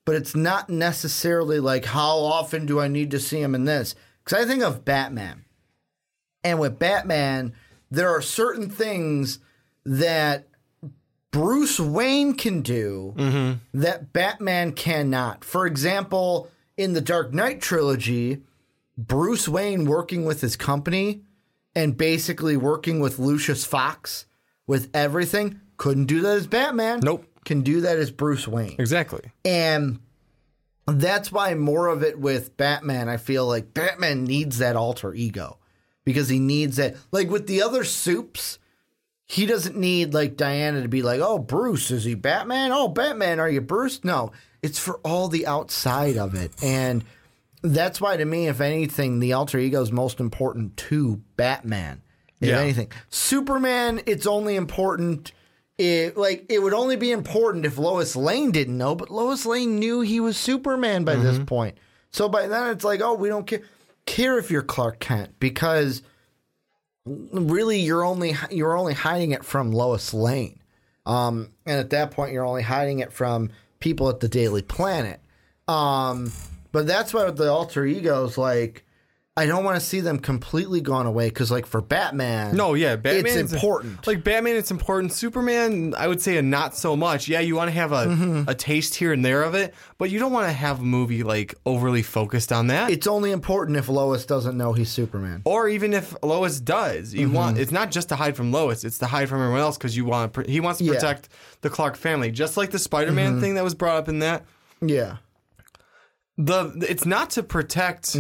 but it's not necessarily like how often do I need to see him in this? Because I think of Batman. And with Batman, there are certain things that Bruce Wayne can do that Batman cannot. For example, in the Dark Knight trilogy, Bruce Wayne working with his company and basically working with Lucius Fox with everything, couldn't do that as Batman. Nope. Can do that as Bruce Wayne. Exactly. And that's why more of it with Batman, I feel like Batman needs that alter ego because he needs that. Like with the other supes, he doesn't need like Diana to be like, oh, Bruce, is he Batman? Oh, Batman, are you Bruce? No, it's for all the outside of it. And that's why, to me, if anything, the alter ego is most important to Batman. If anything, Superman, it's only important. It would only be important if Lois Lane didn't know, but Lois Lane knew he was Superman by this point. So by then, it's like, oh, we don't care if you're Clark Kent because really you're only hiding it from Lois Lane, and at that point, you're only hiding it from people at the Daily Planet. But that's why with the alter egos, like, I don't want to see them completely gone away because, like, for Batman, Batman, it's important. Like Batman, it's important. Superman, I would say not so much. Yeah, you want to have a taste here and there of it, but you don't want to have a movie like overly focused on that. It's only important if Lois doesn't know he's Superman, or even if Lois does. You want it's not just to hide from Lois; it's to hide from everyone else because he wants to protect the Clark family, just like the Spider-Man thing that was brought up in that. Yeah, it's not to protect.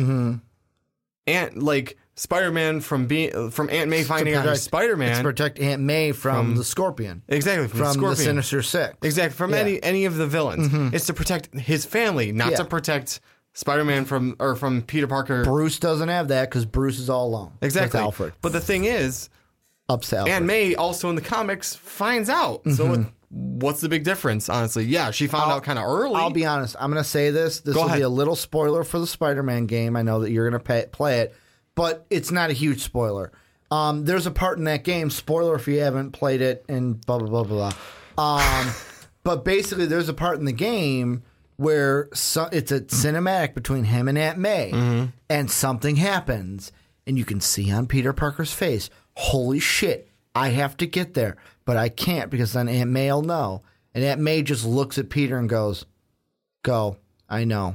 Spider-Man from Aunt May finding out he's Spider-Man. It's to protect Aunt May from the Scorpion. Exactly, from the the Sinister Six. Exactly, from any of the villains. It's to protect his family, not to protect Spider-Man from Peter Parker. Bruce doesn't have that because Bruce is all alone. Exactly. With Alfred. But the thing is, Aunt May also in the comics finds out. So what's the big difference, honestly? Yeah, she found out kind of early. I'll be honest. I'm going to say this. This will be a little spoiler for the Spider-Man game. I know that you're going to play it, but it's not a huge spoiler. There's a part in that game, spoiler if you haven't played it, and blah, blah, blah, blah. But basically, there's a part in the game where it's a cinematic between him and Aunt May, and something happens, and you can see on Peter Parker's face, holy shit, I have to get there. But I can't because then Aunt May will know. And Aunt May just looks at Peter and goes, go, I know.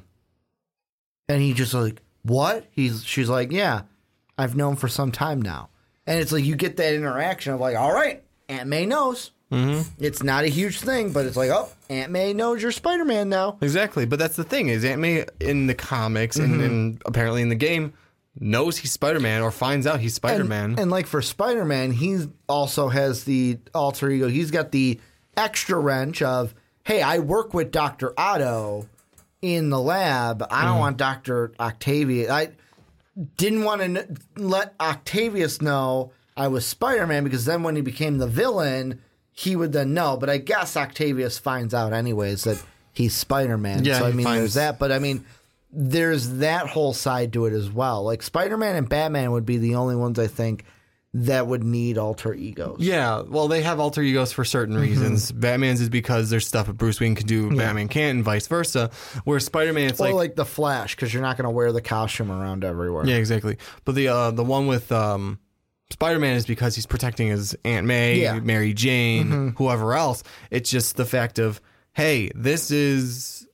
And he just like, what? She's like, yeah, I've known for some time now. And it's like you get that interaction of like, all right, Aunt May knows. It's not a huge thing, but it's like, oh, Aunt May knows you're Spider-Man now. Exactly. But that's the thing is Aunt May in the comics and apparently in the game knows he's Spider-Man or finds out he's Spider-Man. And like for Spider-Man, he also has the alter ego. He's got the extra wrench of, hey, I work with Dr. Otto in the lab. I don't want Dr. Octavius. I didn't want to let Octavius know I was Spider-Man because then when he became the villain, he would then know. But I guess Octavius finds out anyways that he's Spider-Man. Yeah, so I mean, there's that. But I mean, there's that whole side to it as well. Like Spider-Man and Batman would be the only ones I think that would need alter egos. Yeah, well, they have alter egos for certain reasons. Batman's is because there's stuff that Bruce Wayne can do, Batman can't, and vice versa. Where Spider-Man, it's like the Flash, because you're not going to wear the costume around everywhere. Yeah, exactly. But the one with Spider-Man is because he's protecting his Aunt May, Mary Jane, whoever else. It's just the fact of, hey, this is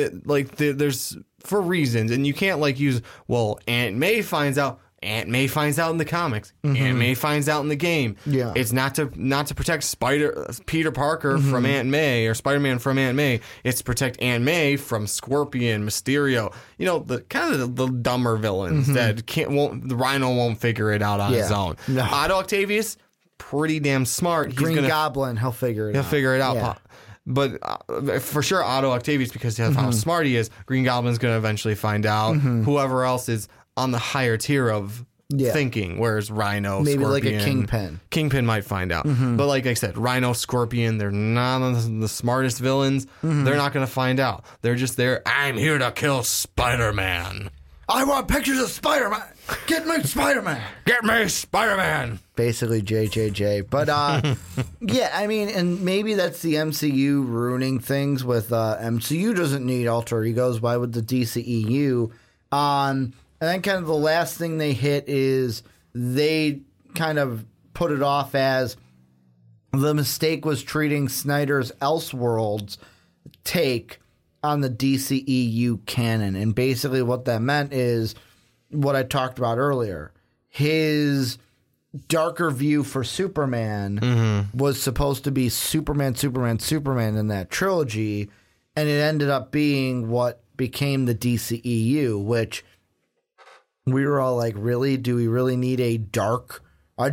there's for reasons, and you can't like use, well, Aunt May finds out. Aunt May finds out in the comics. Aunt May finds out in the game. Yeah, it's not to protect Peter Parker from Aunt May or Spider-Man from Aunt May. It's to protect Aunt May from Scorpion, Mysterio. You know, the kind of the dumber villains that the Rhino won't figure it out on his own. No. Otto Octavius, pretty damn smart. Green Goblin, he'll figure it out. He'll figure it out. Yeah. But for sure, Otto Octavius, because of how smart he is, Green Goblin's going to eventually find out. Whoever else is on the higher tier of thinking, whereas Rhino, maybe Scorpion, like a Kingpin. Kingpin might find out. But like I said, Rhino, Scorpion, they're not the smartest villains. They're not going to find out. They're just there, I'm here to kill Spider-Man. I want pictures of Spider-Man. Get me Spider-Man. Get me Spider-Man. Basically JJJ. But yeah, I mean, and maybe that's the MCU ruining things with MCU doesn't need alter egos. Why would the DCEU? And then kind of the last thing they hit is they kind of put it off as the mistake was treating Snyder's Elseworlds take on the DCEU canon. And basically what that meant is what I talked about earlier. His darker view for Superman was supposed to be Superman in that trilogy, and it ended up being what became the DCEU, which we were all like, really? Do we really need a dark,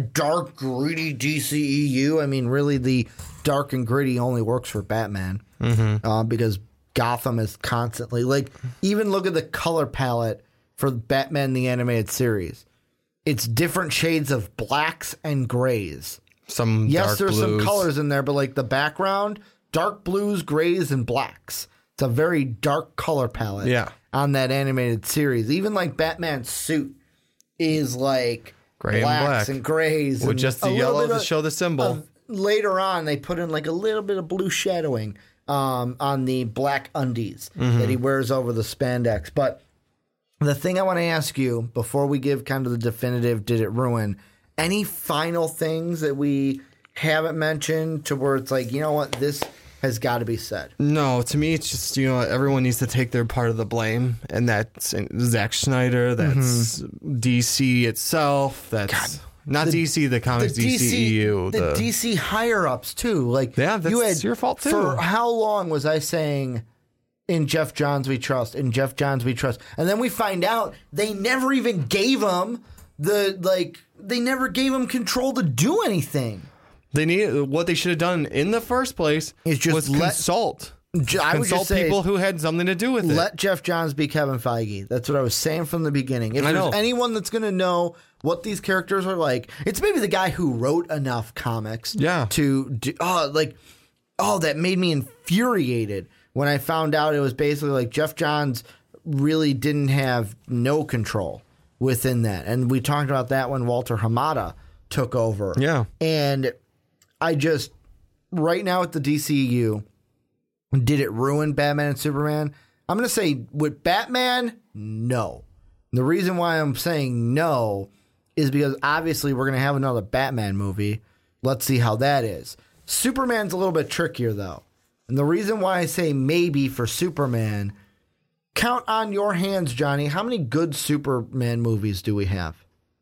gritty DCEU? I mean, really, the dark and gritty only works for Batman because Gotham is constantly, like, even look at the color palette for Batman the Animated Series. It's different shades of blacks and grays. Yes, there's blues. some colors in there, but like the background, dark blues, grays, and blacks. It's a very dark color palette on that animated series. Even like Batman's suit is like gray blacks and and grays. with and just the yellow to show the symbol. Later on, they put in like a little bit of blue shadowing on the black undies that he wears over the spandex. But the thing I want to ask you before we give kind of the definitive, did it ruin, any final things that we haven't mentioned to where it's like, you know what, this has got to be said? No, to me, it's just, everyone needs to take their part of the blame. And that's Zack Snyder, that's DC itself, that's not DC, the comics, DCEU. The DC higher-ups, too. Like, that's your fault, too. For how long was I saying, in Jeff Johns we trust, in Jeff Johns we trust? And then we find out they never even gave him they never gave him control to do anything. What they should have done in the first place is just was consult say, people who had something to do with it. Let Jeff Johns be Kevin Feige. That's what I was saying from the beginning. If there's anyone that's going to know what these characters are like, it's maybe the guy who wrote enough comics to do, that made me infuriated when I found out it was basically like Jeff Johns really didn't have no control within that. And we talked about that when Walter Hamada took over. Yeah. And I just, right now at the DCEU, did it ruin Batman and Superman? I'm going to say with Batman, no. The reason why I'm saying no is because obviously we're going to have another Batman movie. Let's see how that is. Superman's a little bit trickier, though. And the reason why I say maybe for Superman, count on your hands, Johnny, how many good Superman movies do we have?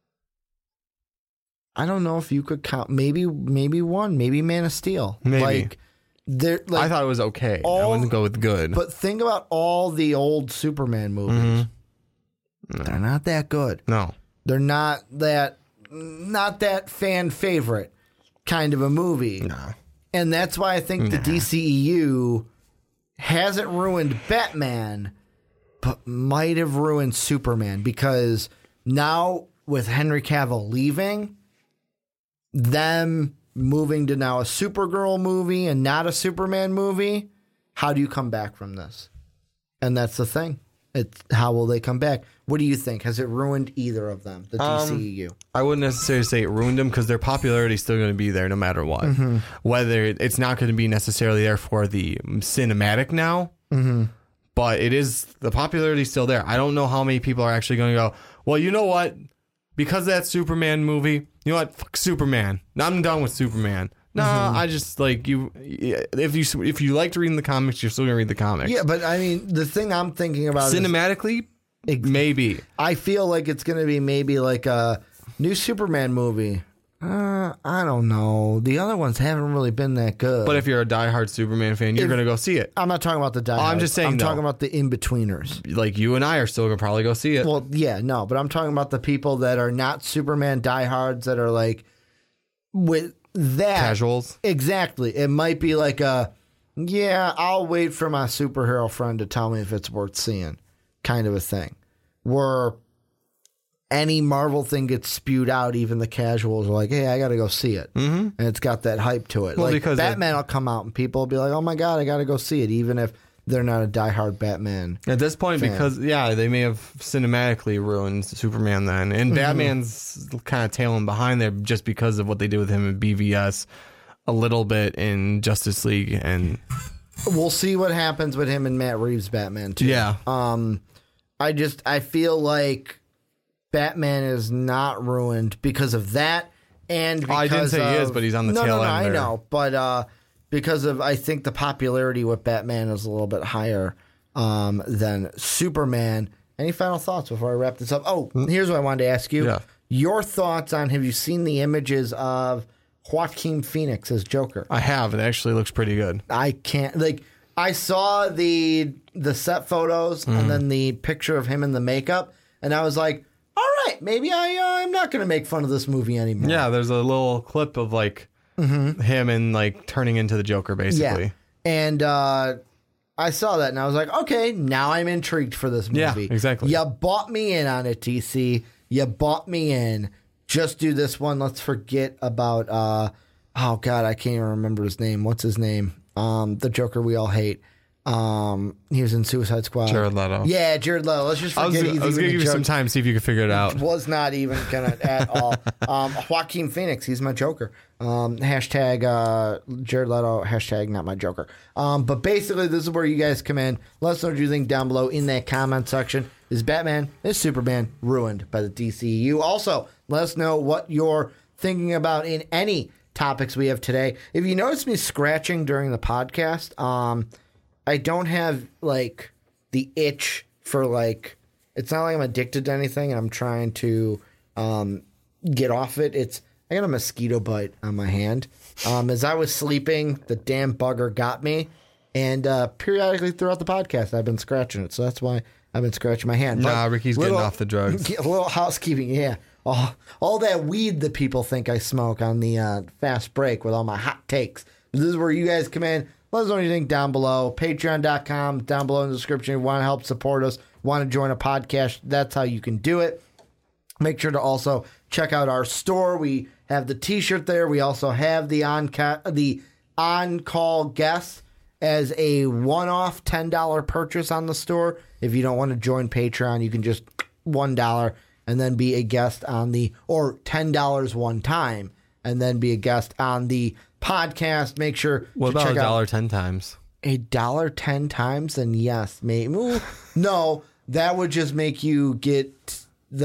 I don't know if you could count. Maybe one. Maybe Man of Steel. Maybe. I thought it was okay. I wouldn't go with good. But think about all the old Superman movies. No. They're not that good. No. They're not that fan favorite kind of a movie. No. And that's why I think the DCEU hasn't ruined Batman, but might have ruined Superman, because now with Henry Cavill leaving, them moving to now a Supergirl movie and not a Superman movie, how do you come back from this? And that's the thing. It's how will they come back? What do you think? Has it ruined either of them, the DCEU? I wouldn't necessarily say it ruined them, because their popularity is still going to be there no matter what. Whether it's not going to be necessarily there for the cinematic now, but it is, the popularity is still there. I don't know how many people are actually going to go, well, you know what? Because of that Superman movie, you know what? Fuck Superman. I'm done with Superman. No, I just like you. If you liked reading the comics, you're still gonna read the comics. Yeah, but I mean, the thing I'm thinking about cinematically, maybe. I feel like it's gonna be maybe like a new Superman movie. I don't know. The other ones haven't really been that good. But if you're a diehard Superman fan, you're gonna go see it. I'm not talking about the diehards. I'm just saying. I'm talking about the in-betweeners. Like you and I are still gonna probably go see it. Well, yeah, no, but I'm talking about the people that are not Superman diehards that are like with that casuals. Exactly. It might be like I'll wait for my superhero friend to tell me if it's worth seeing kind of a thing. Where any Marvel thing gets spewed out, even the casuals are like, hey, I got to go see it. And it's got that hype to it. Well, like because Batman will come out and people will be like, oh my God, I got to go see it. Even if they're not a diehard Batman. At this point, fan. because, they may have cinematically ruined Superman then. And Batman's kind of tailing behind there just because of what they did with him in BVS, a little bit in Justice League. And we'll see what happens with him and Matt Reeves' Batman, too. Yeah. I feel like Batman is not ruined because of that. And because I didn't say he is, but he's on the tail end. I know. But because of, I think the popularity with Batman is a little bit higher than Superman. Any final thoughts before I wrap this up? Oh, here's what I wanted to ask you. Yeah. Your thoughts on, have you seen the images of Joaquin Phoenix as Joker? I have. It actually looks pretty good. I can't, I saw the set photos and then the picture of him in the makeup, and I was like, all right, maybe I'm not going to make fun of this movie anymore. Yeah, there's a little clip of him and turning into the Joker, basically. Yeah. And I saw that and I was like, okay, now I'm intrigued for this movie. Yeah, exactly. You bought me in on it, DC. You bought me in. Just do this one. Let's forget about, oh God, I can't even remember his name. What's his name? The Joker we all hate. He was in Suicide Squad. Jared Leto. Yeah, Jared Leto. Let's just forget I was going to give you some time to see if you could figure it out. Was not even gonna at all. Joaquin Phoenix, he's my Joker. Hashtag Jared Leto, hashtag not my Joker. But basically, this is where you guys come in. Let us know what you think down below in that comment section. Is Batman, is Superman ruined by the DCEU? Also, let us know what you're thinking about in any topics we have today. If you notice me scratching during the podcast, I don't have the itch for it's not like I'm addicted to anything and I'm trying to get off it. I got a mosquito bite on my hand. As I was sleeping, the damn bugger got me, and periodically throughout the podcast I've been scratching it. So that's why I've been scratching my hand. Nah, Ricky's getting off the drugs. A little housekeeping, yeah. All that weed that people think I smoke on the fast break with all my hot takes. This is where you guys come in. Let us know what you think down below. Patreon.com, down below in the description. If you want to help support us, want to join a podcast, that's how you can do it. Make sure to also check out our store. We have the t-shirt there. We also have the on-call guest as a one-off $10 purchase on the store. If you don't want to join Patreon, you can just $1 and then be a guest on or $10 one time and then be a guest on the podcast. Make sure what to about check out $1 10 times? $1 10 times, then yes, maybe. Ooh, no, that would just make you get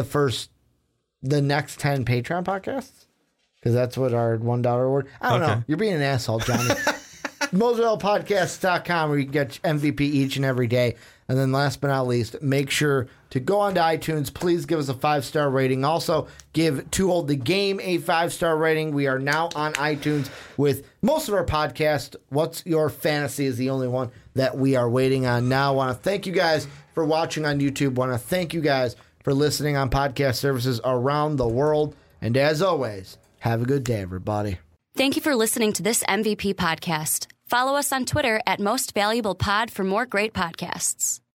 the next 10 Patreon podcasts, because that's what our $1 reward. I don't know. You're being an asshole, Johnny. MoserellPodcasts.com, where you can get MVP each and every day. And then last but not least, make sure to go onto iTunes. Please give us a 5-star rating. Also, give Too Old the Game a 5-star rating. We are now on iTunes with most of our podcasts. What's Your Fantasy is the only one that we are waiting on now. I want to thank you guys for watching on YouTube. I want to thank you guys for listening on podcast services around the world. And as always, have a good day, everybody. Thank you for listening to this MVP podcast. Follow us on Twitter at Most Valuable Pod for more great podcasts.